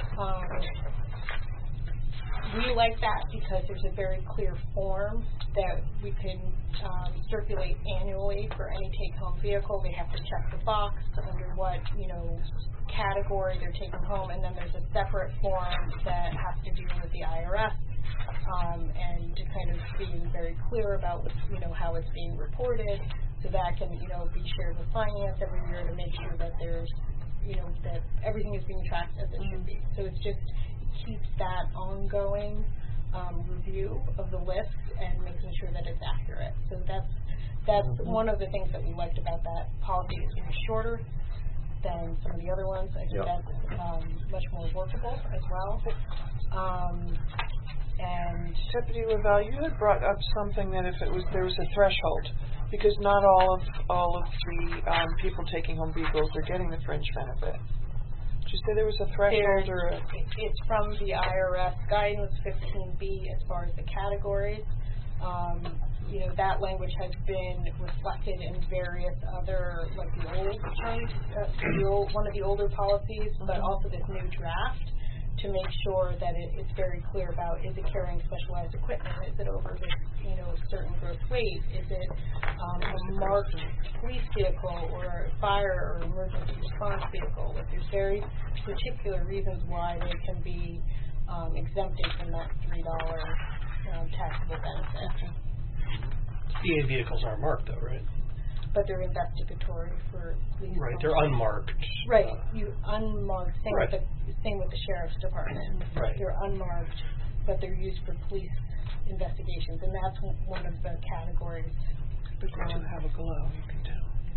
we like that because there's a very clear form that we can circulate annually for any take-home vehicle. They have to check the box under what category they're taking home, and then there's a separate form that has to do with the IRS, and to kind of be very clear about how it's being reported, so that can be shared with finance every year to make sure that there's that everything is being tracked as it should be. So it keeps that ongoing review of the list and making sure that it's accurate. So that's one of the things that we liked about that policy. It's shorter than some of the other ones. I think that's much more workable as well. And Deputy Lavelle, you had brought up something that if there was a threshold, because not all of the people taking home vehicles are getting the fringe benefit. Did you say there was a threshold or? It's from the IRS guidance 15B as far as the categories. That language has been reflected in various other, like the old one of the older policies, but also this new draft, to make sure that it's very clear about, is it carrying specialized equipment? Is it over this, certain gross weight? Is it a marked police vehicle or a fire or emergency response vehicle? Like, there's very particular reasons why they can be exempted from that $3 taxable benefit. DA vehicles aren't marked though, right? But they're investigatory for police. Right, they're unmarked. Right, you unmarked. Same with the sheriff's department. Right. They're unmarked, but they're used for police investigations, and that's one of the categories. But they don't have a glow, you can tell.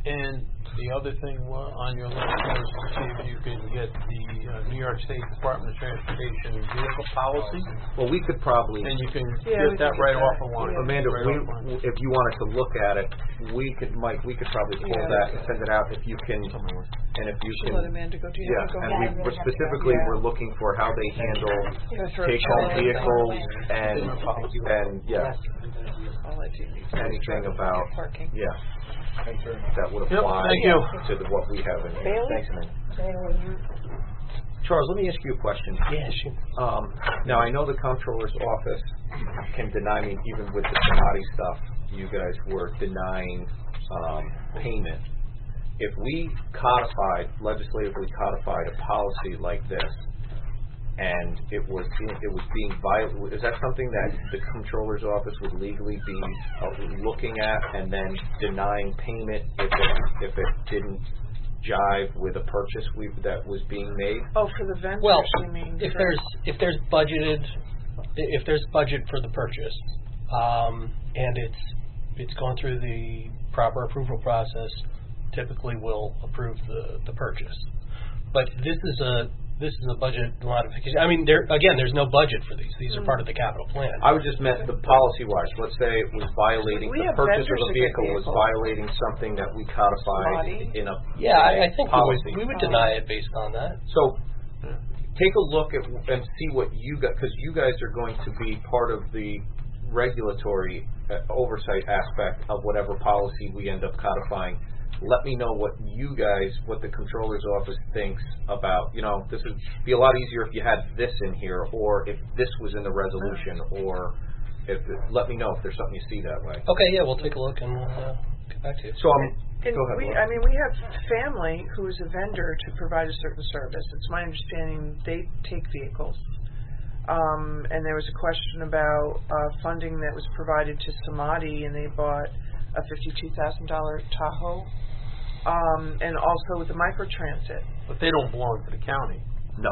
And the other thing on your list was to see if you can get the New York State Department of Transportation vehicle policy. Well, we could probably, And you can Yeah, get we that can right get off that. of line. Amanda, Right off line. if you wanted to look at it, Mike, we could probably pull Yeah. that and send it out if you can, and if you Should can. let Amanda go. Do you Yeah, have to go? and Yeah, we're I really specifically, have to go. we're looking for how they handle Yeah, throw take-home it vehicles away. and yes, All I do need to do is anything drive about, parking. yeah, Thanks very much. that would Yep, apply thank you. to what we have in here. Bailey? Thanks, man. Charles, let me ask you a question. Yeah, sure. Now, I know the comptroller's office can deny me, even with the commodity stuff, you guys were denying payment. If we legislatively codified a policy like this, and it was being violated, is that something that the comptroller's office would legally be looking at and then denying payment if it didn't jive with a purchase that was being made? Oh, for the vendors, Well, you mean? if for- there's budget for the purchase, and it's gone through the proper approval process, typically we'll approve the purchase. But this is a budget modification. I mean, there's no budget for these. These are part of the capital plan. I would just meant the policy-wise. Let's say it was violating, We the have purchase vendors of a that get vehicle was vehicles. violating something that we codified Somebody. in a Yeah, I think policy. we would deny it based on that. So take a look at and see what you got, because you guys are going to be part of the regulatory oversight aspect of whatever policy we end up codifying. Let me know what the controller's office thinks about, this would be a lot easier if you had this in here, or if this was in the resolution, or let me know if there's something you see that way. Okay, yeah, we'll take a look and we'll get back to you. So And go ahead, Laura. we have family who is a vendor to provide a certain service. It's my understanding they take vehicles. And there was a question about funding that was provided to Samadhi, and they bought a $52,000 Tahoe, and also the microtransit. But they don't belong to the county. No.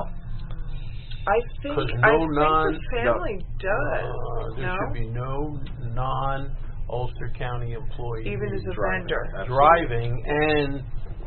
I think the family does. There should be no non-Ulster County employee Even as a driving. vendor. driving, and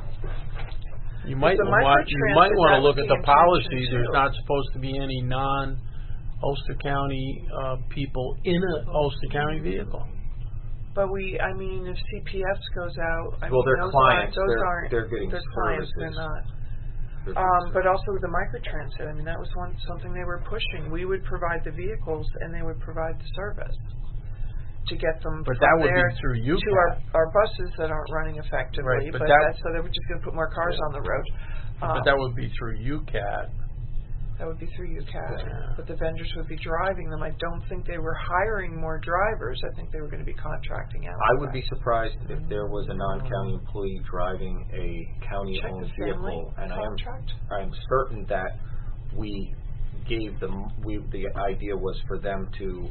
you might the want microtransit, to look that's at the the policy. intention, There's too. not supposed to be any non-Ulster County people in an Ulster County vehicle. But if CPS goes out, Well, they're those clients. aren't They're getting they're clients. They're services. not. But also the microtransit. That was something they were pushing. We would provide the vehicles, and they would provide the service to get them. But from that would there be through you. to our buses that aren't running effectively. Right, but but that- that's so they were just going to put more cars on the road. But that would be through UCAT. That would be through UCAT. Yeah. But the vendors would be driving them. I don't think they were hiring more drivers. I think they were going to be contracting out. I would be surprised if there was a non-county employee driving a county-owned Check the family vehicle, and contract. I'm certain that we gave them. The idea was for them to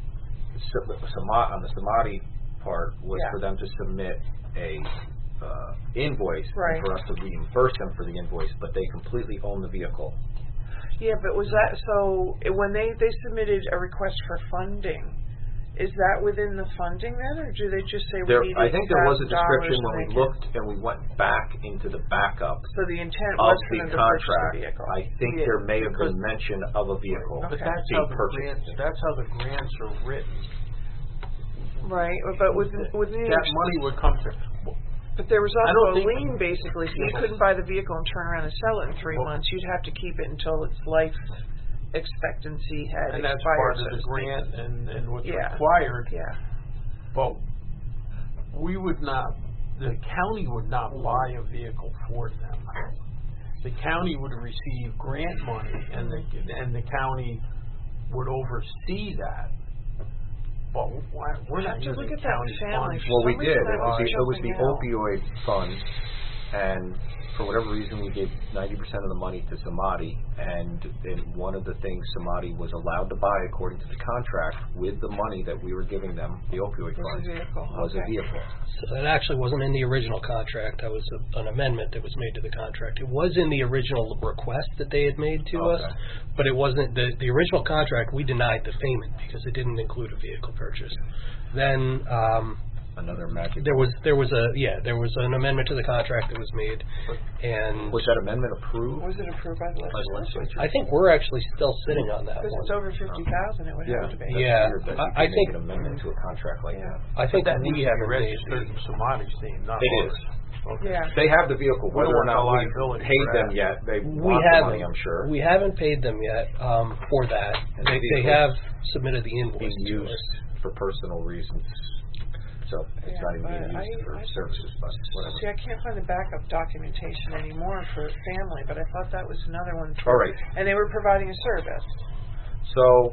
on the Samadhi part was Yeah. for them to submit a invoice Right. and for us to reimburse them for the invoice, but they completely own the vehicle. Yeah, but was that so? When they submitted a request for funding, is that within the funding then, or do they just say we need I think there was a description $8,000 when we looked and we went back into the backup So the intent of was for the them to purchase a contract. vehicle. I think there may have been mention of a vehicle But Okay. that's being how the purchased. grants are written. Right, but within That money would come to. But there was I don't also a think- lien, basically, so you couldn't buy the vehicle and turn around and sell it in 3 months. You'd have to keep it until its life expectancy had And that's expired. part so of to the speak. grant and what's Yeah. required. Yeah. But we would not, the county would not buy a vehicle for them. The county would receive grant money, and the county would oversee that. But we're not Just using look at that county family. funds. Well, we Some did. reason that was It was the jumping out. opioid fund, and for whatever reason, we gave 90% of the money to Samadhi, and one of the things Samadhi was allowed to buy, according to the contract, with the money that we were giving them, the opioid Was a fund, vehicle. was a Okay. vehicle. So that actually wasn't in the original contract. That was an amendment that was made to the contract. It was in the original request that they had made to us, Okay. but it wasn't the original contract. We denied the payment because it didn't include a vehicle purchase. Then another magic. There was an amendment to the contract that was made, and Was that amendment approved? Was it approved by the legislature? I think we're actually still sitting on that Because one. it's over 50,000, it would have to be. Yeah. Weird that you I can think- make an amendment to a contract like that. I think That we needs to be haven't made registered in somebody's name, not It ours. is. Okay. Yeah. They have the vehicle, We whether don't or want not the we liability paid for them that. yet. They We want the haven't. money, I'm sure. We haven't paid them yet for that. And the They vehicle have submitted the invoice being to used us. for personal reasons. So it's not even being but used for I- services, but whatever. See, I can't find the backup documentation anymore for family, but I thought that was another one. All right. And they were providing a service. So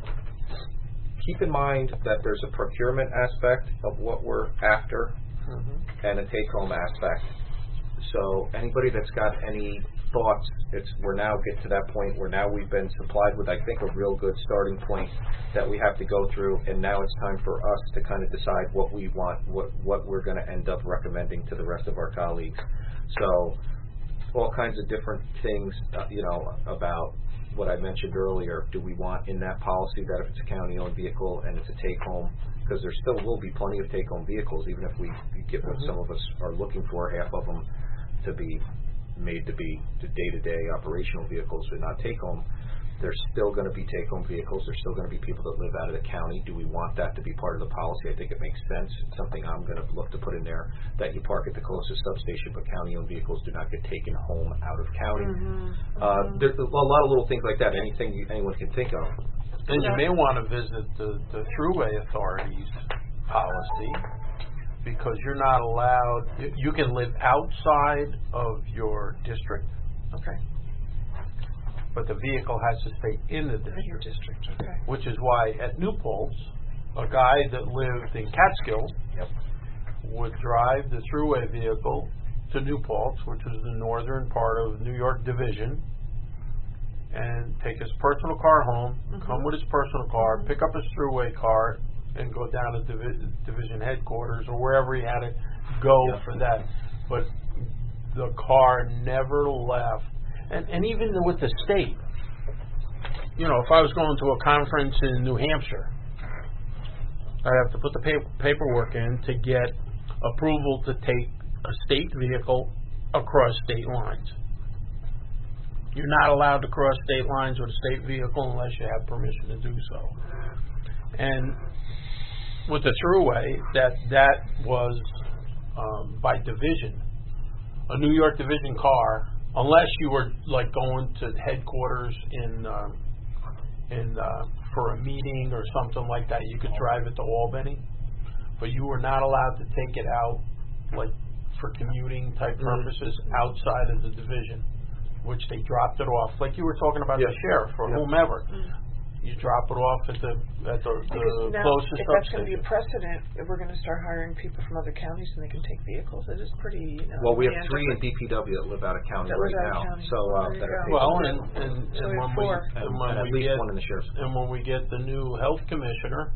keep in mind that there's a procurement aspect of what we're after and a take-home aspect. So anybody that's got any thoughts, we're now getting to that point where now we've been supplied with, I think, a real good starting point that we have to go through, and now it's time for us to kind of decide what we want, what we're going to end up recommending to the rest of our colleagues. So all kinds of different things, about what I mentioned earlier. Do we want in that policy that if it's a county-owned vehicle and it's a take-home, because there still will be plenty of take-home vehicles, even if we get what some of us are looking for, half of them to be made to be the day-to-day operational vehicles and not take-home. There's still going to be take-home vehicles. There's still going to be people that live out of the county. Do we want that to be part of the policy? I think it makes sense. It's something I'm going to look to put in there, that you park at the closest substation, but county-owned vehicles do not get taken home out of county. There's a lot of little things like that. Anything anyone can think of. Then you may want to visit the Thruway Authority's policy, because you're not allowed, you can live outside of your district. Okay. But the vehicle has to stay in the Your district. district, okay. Which is why at New Paltz, a guy that lived in Catskill would drive the Thruway vehicle to New Paltz, which is the northern part of New York Division, and take his personal car home, come with his personal car, pick up his Thruway car, and go down to division headquarters or wherever he had to go for that. But the car never left. And even with the state, if I was going to a conference in New Hampshire, I'd have to put the paperwork in to get approval to take a state vehicle across state lines. You're not allowed to cross state lines with a state vehicle unless you have permission to do so. And with the Thruway, that was by division. A New York Division car, unless you were like going to headquarters for a meeting or something like that, you could drive it to Albany, but you were not allowed to take it out like for commuting type purposes outside of the division, which they dropped it off, like you were talking about the sheriff or whomever. You drop it off at the Now, closest if that's going to be a substation. precedent, if we're going to start hiring people from other counties and they can take vehicles, it is pretty, Well, we have 3 in different. DPW that live out of county That right live out of now. county. So There you that are go. Well, capable. and So we have when 4. and when at we least get one in the sheriff's. and when we get the new health commissioner,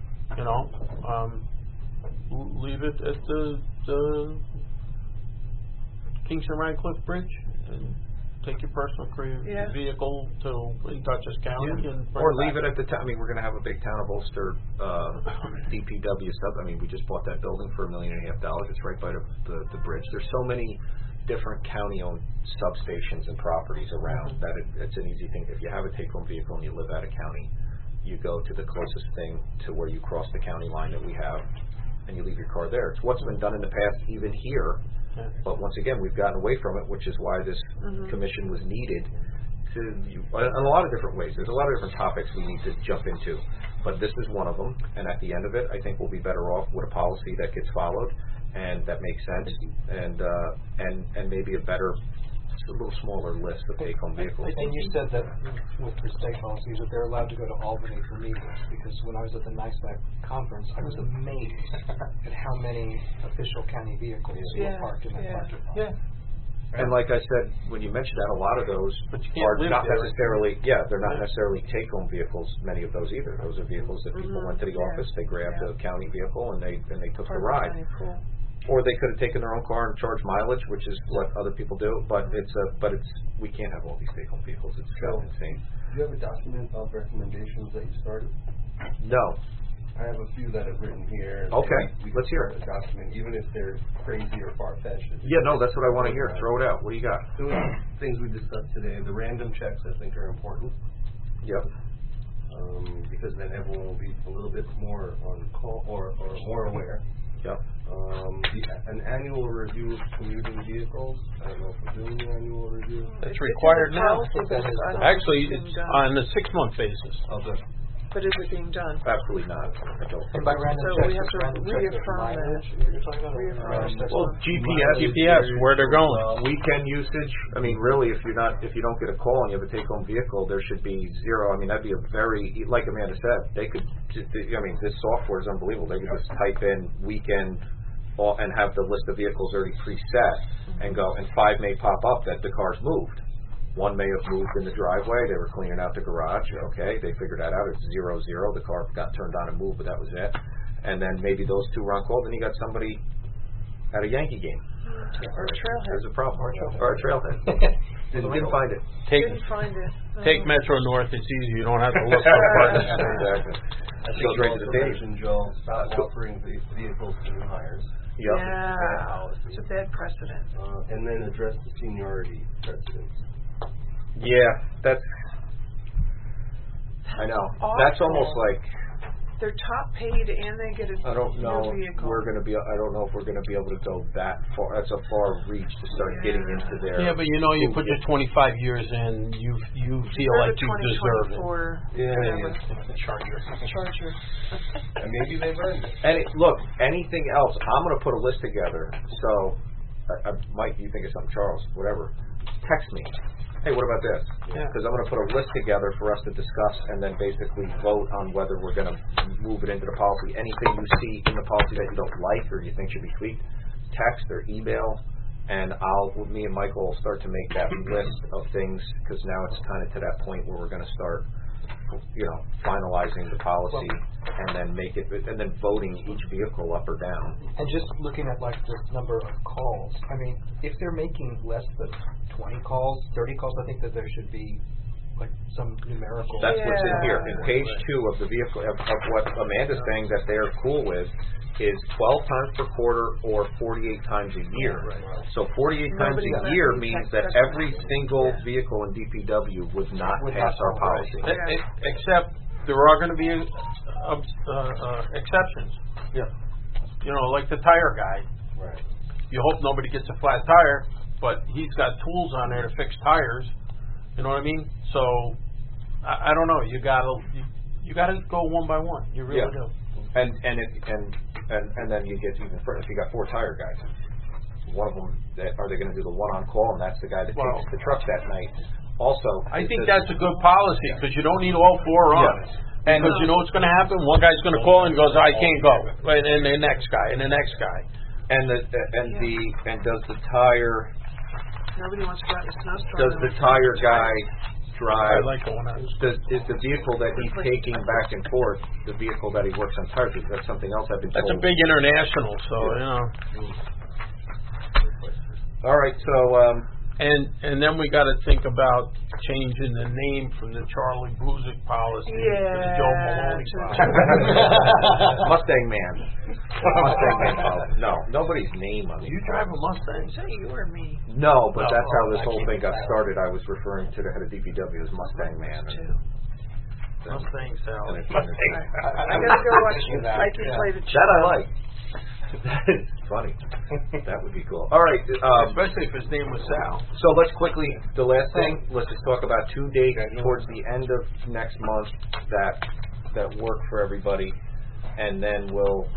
leave it at the Kingston Radcliffe Bridge and take your personal vehicle to Dutchess County and bring or it leave back. it at the town. I mean, we're going to have a big Town of Ulster DPW sub. I mean, we just bought that building for $1.5 million. It's right by the bridge. There's so many different county-owned substations and properties around that it's an easy thing. If you have a take-home vehicle and you live out of county, you go to the closest thing to where you cross the county line that we have, and you leave your car there. It's what's been done in the past, even here. But once again, we've gotten away from it, which is why this commission was needed in a lot of different ways. There's a lot of different topics we need to jump into, but this is one of them. And at the end of it, I think we'll be better off with a policy that gets followed and that makes sense, and maybe a better, a little smaller list of take-home vehicles. And you said that with the state policies that they're allowed to go to Albany for meetings, because when I was at the NISAC conference, I was amazed at how many official county vehicles were parked in that parking lot. And like I said, when you mentioned that, a lot of those are not necessarily, they're not necessarily take-home vehicles, many of those either. Those are vehicles that people went to the office, they grabbed a county vehicle, and they took the ride. Or they could have taken their own car and charged mileage, which is what other people do. But we can't have all these take-home vehicles. It's insane. Do you have a document of recommendations that you started? No, I have a few that I've written here. Okay, We let's hear it. A document, even if they're crazy or far-fetched. Yeah, no, that's what I want to hear. Throw it out. What do you got? So things we discussed today, the random checks I think are important. Yep. Because then everyone will be a little bit more on call or more aware. Yep. An annual review of commuting vehicles. I don't know if we're doing the annual review. That's required now. Actually, it's it's on a 6-month basis. Oh, good. But is it being done? Absolutely not. I don't. And by random So checks, we have it's to random checks of reaffirm that. mileage you're talking about? Reaffirm. Well, GPS, where they're going. weekend usage. I mean, really, if you don't get a call and you have a take-home vehicle, there should be zero. I mean, that'd be a very, like Amanda said, they could. I mean, this software is unbelievable. They could just type in weekend and have the list of vehicles already preset and go, and 5 may pop up that the car's moved. 1 may have moved in the driveway. They were cleaning out the garage. Okay, they figured that out. It's 0-0. The car got turned on and moved, but that was it. And then maybe those 2 were on call. Then you got somebody at a Yankee game. Or a trailhead. There's a problem. Or a trailhead. Didn't find it. Didn't find it. Take Metro North. It's easy. You don't have to look for apartments. Exactly. I think Goes you right to also the page. mentioned, Joel, about offering the vehicles to new hires. Yep. Yeah, it's a bad precedent. And then address the seniority precedents. Yeah, that's. I know. That's awful. almost like. They're top paid and they get a I don't know. new vehicle. We're going to be. I don't know if we're going to be able to go that far. That's a far reach to start getting into there. Yeah, but you know, you put your 25 years in, you feel like you deserve it. Yeah. Charger. And maybe they've earned it. And look, anything else? I'm going to put a list together. So, Mike, you think of something, Charles, whatever. Text me. Hey, what about this? Because I'm going to put a list together for us to discuss and then basically vote on whether we're going to move it into the policy. Anything you see in the policy that you don't like or you think should be tweaked, text or email, and me and Michael will start to make that list of things because now it's kind of to that point where we're going to start, finalizing the policy and then voting each vehicle up or down. And just looking at like the number of calls, I mean, if they're making less than 20 calls, 30 calls, I think that there should be like some numerical. That's what's in here. In page 2 of the vehicle of what Amanda's saying that they are cool with is 12 times per quarter or 48 times a year. So 48 times a year means that every single vehicle in DPW would not pass our policy. Except there are going to be exceptions. Yeah. Like the tire guy. Right. You hope nobody gets a flat tire, but he's got tools on there to fix tires. You know what I mean? So I don't know. You gotta go one by one. You really do. And then you get even further. If you got 4 tire guys, one of them, are they going to do the one on call, and that's the guy that takes the truck that night? Also, I think that's a good policy because you don't need all 4 on. And because you know what's going to happen? One guy's going to call and goes, "I can't go," right? And the next guy, and the next guy. And does the tire? Nobody wants to go out in a snowstorm. Does the tire guy drive? I like going out. Is the vehicle that he's taking back and forth the vehicle that he works on tires? Is that something else I've been told? That's a big international, so All right, so and then we got to think about changing the name from the Charlie Buzik policy to the Joe Maloney policy. Mustang Man. Mustang Man policy. No, nobody's name on it. You drive a Mustang? Say you or me. No, but that's how this whole thing got started. I was referring to the head of DPW as Mustang Man. Mustang Sally. I gotta go watch you play the That I like. That is funny. That would be cool. All right. Especially if his name was Sal. So let's quickly, the last thing, let's just talk about 2 dates towards the end of next month that work for everybody, and then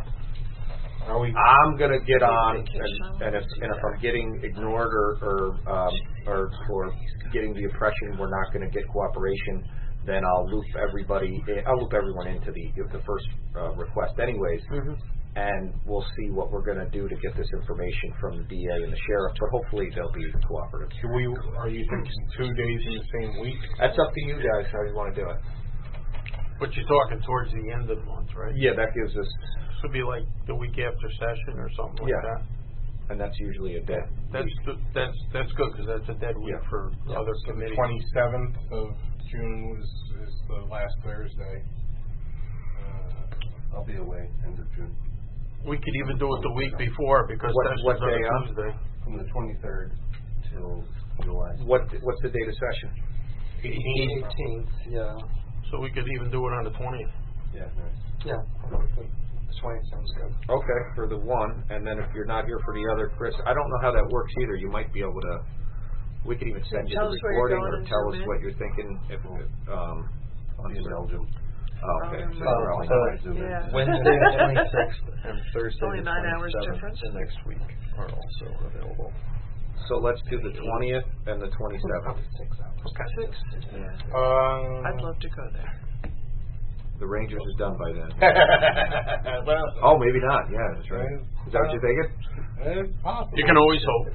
I'm gonna get on, and if I'm getting ignored or getting the impression we're not gonna get cooperation, then I'll loop everyone into the first request, anyways. And we'll see what we're going to do to get this information from the DA and the sheriff, but hopefully they'll be cooperative. Are you thinking 2 days in the same week? That's up to you guys how you want to do it. But you're talking towards the end of the month, right? Yeah, that gives us. This would be like the week after session or something like that. And that's usually a dead. That's good because that's a dead week for other committees. 27th of June is the last Thursday. I'll be away end of June. We could even do it the week before because What session's on day a on? Tuesday. From the 23rd till July. What's the date of session? 18th, yeah. So we could even do it on the 20th. Yeah, nice. Yeah. The 20th sounds good. Okay, for the one, and then if you're not here for the other, Chris, I don't know how that works either. You might be able to. We could even send you Tell the us where you're recording going or and tell us zoom in. what you're thinking. If I'll be in Belgium. Oh, okay. So Oh, you're all- Yeah. Wednesday the 26th. And Thursday Only the 9 hours 27th difference. next week are also available. So let's do the 20th and the 27th. 6 hours. Six? Yeah. Um, I'd love to go there. The Rangers is done by then. well, Oh, maybe not. Yeah, that's right. Is that what you're thinking? it's possible. You can always hope.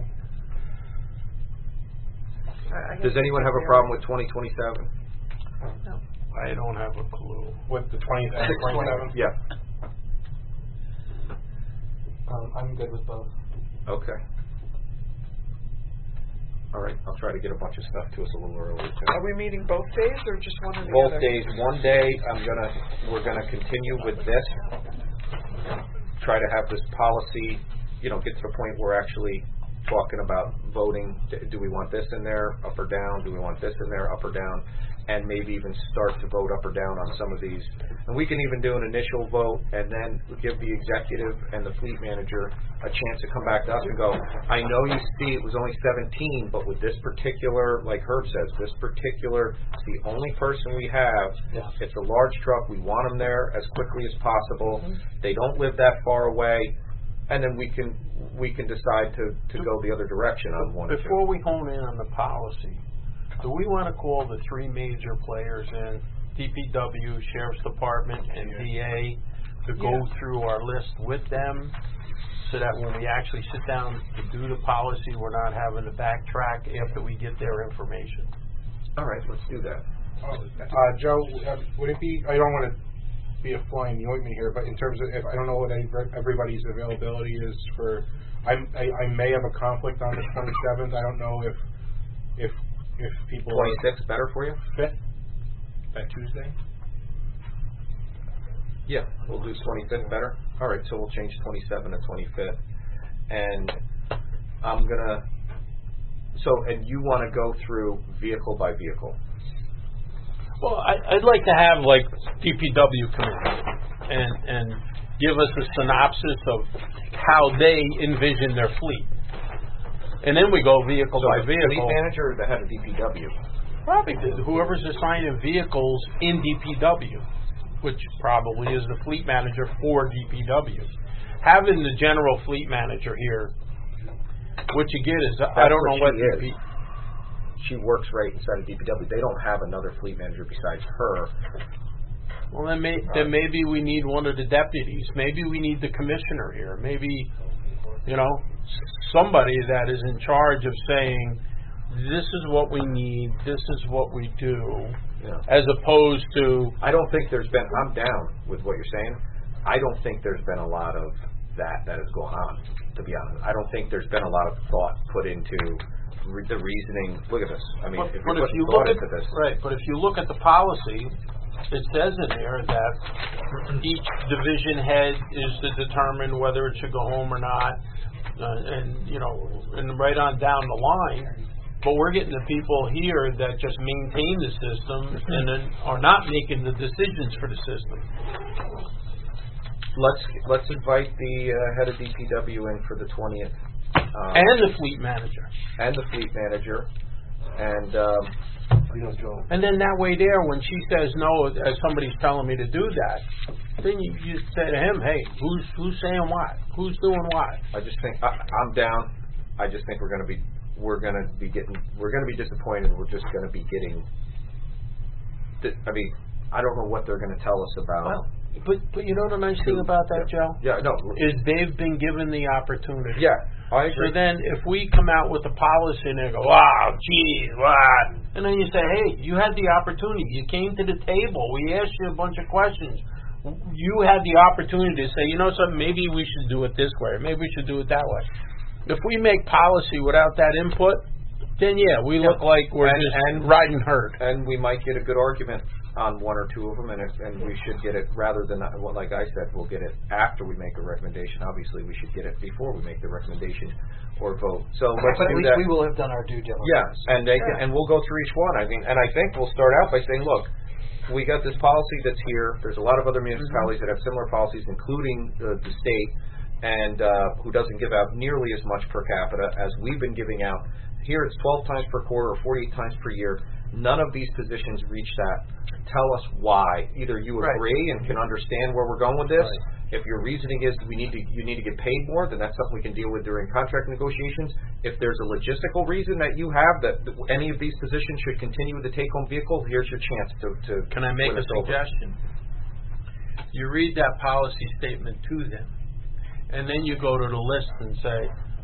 I guess Does anyone have a problem with 2027? No. I don't have a clue. With the 20th and 27th? Yeah. I'm good with both. Okay. All right. I'll try to get a bunch of stuff to us a little earlier too. Are we meeting both days or just one or the Both other? days. One day, we're gonna continue with this. Try to have this policy, get to the point where we're actually talking about voting. Do we want this in there, up or down? Do we want this in there, up or down? And maybe even start to vote up or down on some of these. And we can even do an initial vote and then give the executive and the fleet manager a chance to come back to us and go, I know you see it was only 17, but with this particular, like Herb says, this particular, it's the only person we have. Yeah. It's a large truck. We want them there as quickly as possible. They don't live that far away. And then we can decide to go the other direction on one or two. Before we hone in on the policy, do we want to call the three major players in DPW, Sheriff's Department, and DA to go through our list with them so that when we actually sit down to do the policy, we're not having to backtrack after we get their information? All right, let's do that. Joe, would it be, I don't want to be a fly in the ointment here, but in terms of, if I don't know what everybody's availability is for, I may have a conflict on the 27th. I don't know if people 26 better for you? fit that Tuesday. Yeah, we'll do 25th better. All right, so we'll change 27 to 25th. And I'm going to, and you want to go through vehicle by vehicle? Well, I'd like to have like DPW come in and give us a synopsis of how they envision their fleet. And then we go vehicle by the vehicle. Fleet manager or the head of DPW? Probably whoever's assigning vehicles in DPW, which probably is the fleet manager for DPW. Having the general fleet manager here, what you get is, I don't know what she is. She works right inside of DPW. They don't have another fleet manager besides her. Well, then maybe we need one of the deputies. Maybe we need the commissioner here. Maybe, somebody that is in charge of saying, this is what we need, this is what we do, as opposed to... I don't think I'm down with what you're saying. I don't think there's been a lot of that has gone on, to be honest. I don't think there's been a lot of thought put into the reasoning. Look at this. I mean, if you look into this. Right, but if you look at the policy, it says in there that each division head is to determine whether it should go home or not, and right on down the line. But we're getting the people here that just maintain the system and then are not making the decisions for the system. Let's invite the head of DPW in for the 20th. And the fleet manager. And the fleet manager. And and then that way there, when she says no, as somebody's telling me to do that, then you say to him, hey, who's saying what? Who's doing what? I just think I'm down. I just think we're going to be disappointed. We're just going to be getting. I mean, I don't know what they're going to tell us about. Well, but you know the nice thing about that, Joe? Yeah, no. Is they've been given the opportunity. Yeah, I agree. So then if we come out with a policy and they go, wow, geez, what? And then you say, hey, you had the opportunity. You came to the table. We asked you a bunch of questions. You had the opportunity to say, you know something, maybe we should do it this way. Maybe we should do it that way. If we make policy without that input, then we look like we're just riding herd. And we might get a good argument on one or two of them, and we should get it rather than, well, like I said, we'll get it after we make a recommendation. Obviously, we should get it before we make the recommendation or vote. So let's but at do least that. we will have done our due diligence. Yes, and and we'll go through each one. I mean, and I think we'll start out by saying, look, we got this policy that's here. There's a lot of other municipalities that have similar policies, including the state, and who doesn't give out nearly as much per capita as we've been giving out. Here it's 12 times per quarter or 48 times per year. None of these positions reach that. Tell us why. Either you agree and can understand where we're going with this. Right. If your reasoning is you need to get paid more, then that's something we can deal with during contract negotiations. If there's a logistical reason that you have that any of these positions should continue with the take-home vehicle, here's your chance to Can I make a suggestion? You read that policy statement to them, and then you go to the list and say,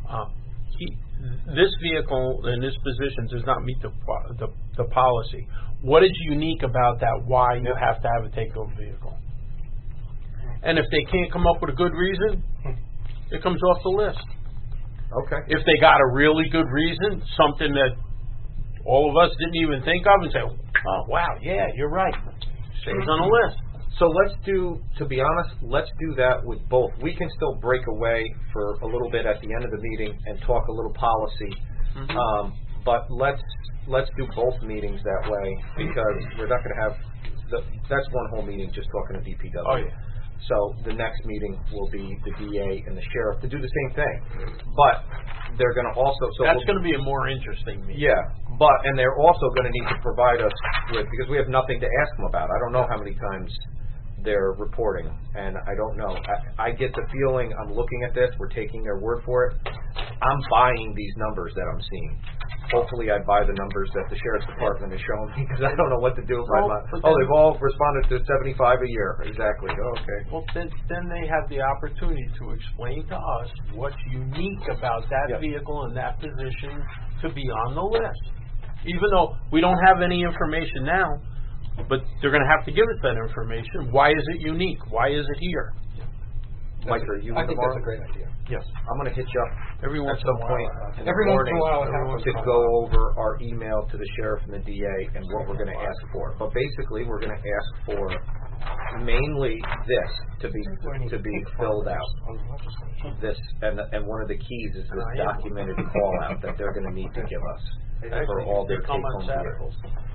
this vehicle in this position does not meet the policy. What is unique about that? Why you have to have a take-home vehicle? And if they can't come up with a good reason, it comes off the list. Okay. If they got a really good reason, something that all of us didn't even think of, and say, "Oh, wow, yeah, you're right," stays on the list. So to be honest, let's do that with both. We can still break away for a little bit at the end of the meeting and talk a little policy. But let's do both meetings that way, because we're not going to have that's one whole meeting just talking to DPW. Oh, yeah. So the next meeting will be the DA and the sheriff to do the same thing. But they're going to also that's going to be a more interesting meeting. Yeah, and they're also going to need to provide us with, because we have nothing to ask them about. I don't know how many times they're reporting, and I don't know. I get the feeling, I'm looking at this, we're taking their word for it. I'm buying these numbers that I'm seeing. Hopefully I buy the numbers that the Sheriff's Department is showing me, because I don't know what to do if I'm not. They've all responded to 75 a year. Exactly. Okay. Well, then they have the opportunity to explain to us what's unique about that vehicle and that position to be on the list. Even though we don't have any information now, but they're going to have to give us that information. Why is it unique? Why is it here? Mike, are you I think tomorrow? that's a great idea. Yes. I'm going to hit you up every once at some point in the morning to go over our email to the sheriff and the DA and what we're going to ask for. But basically, we're going to ask for mainly this to be filled out. This and one of the keys is this documented call out that they're going to need to give us for all their take-home vehicles.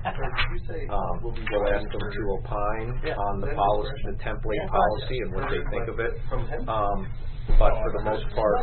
We'll ask them to opine on the policy, the template policy, and what they think of it. But for the most part,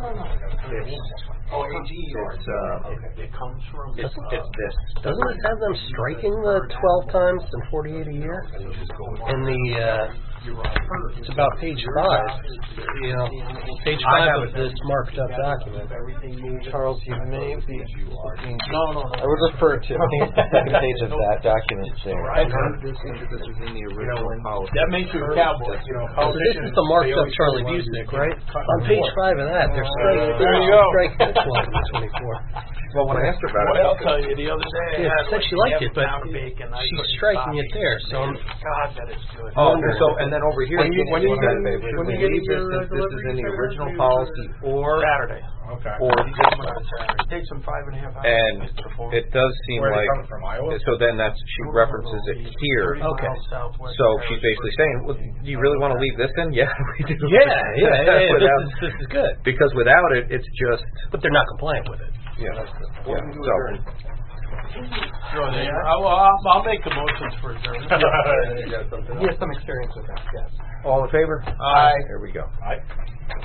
it comes from it's this. Doesn't it have them striking the 12 times and 48 a year? In the it's about page 5. You know, page 5 of this marked up document. Charles, you may be. No. I would refer to the second page of that document there. This is in the original policy. That makes you a cowboy. So this is the marked up Charlie Busick, right? On page 5 of that, they're striking. There you go. Striking the 12 and the 24. Well, when I asked her about it, I'll tell you, the other day Yeah, said she liked it, but she's striking it there. So God, that is good. and then over here, when you get this is in the original policy, or Saturday. Okay. Or It takes them 5.5 hours. and it does seem Where are they like coming from, Iowa? so. Then she references it here. Okay. So she's basically saying, "Well, do you really want to leave this in?" Yeah, we do. Yeah. This is good. Because without it, it's just But they're not compliant with it. So I'll make the motions for adjournment. He has some experience with that, yes. all in favor? Aye. There we go. Aye.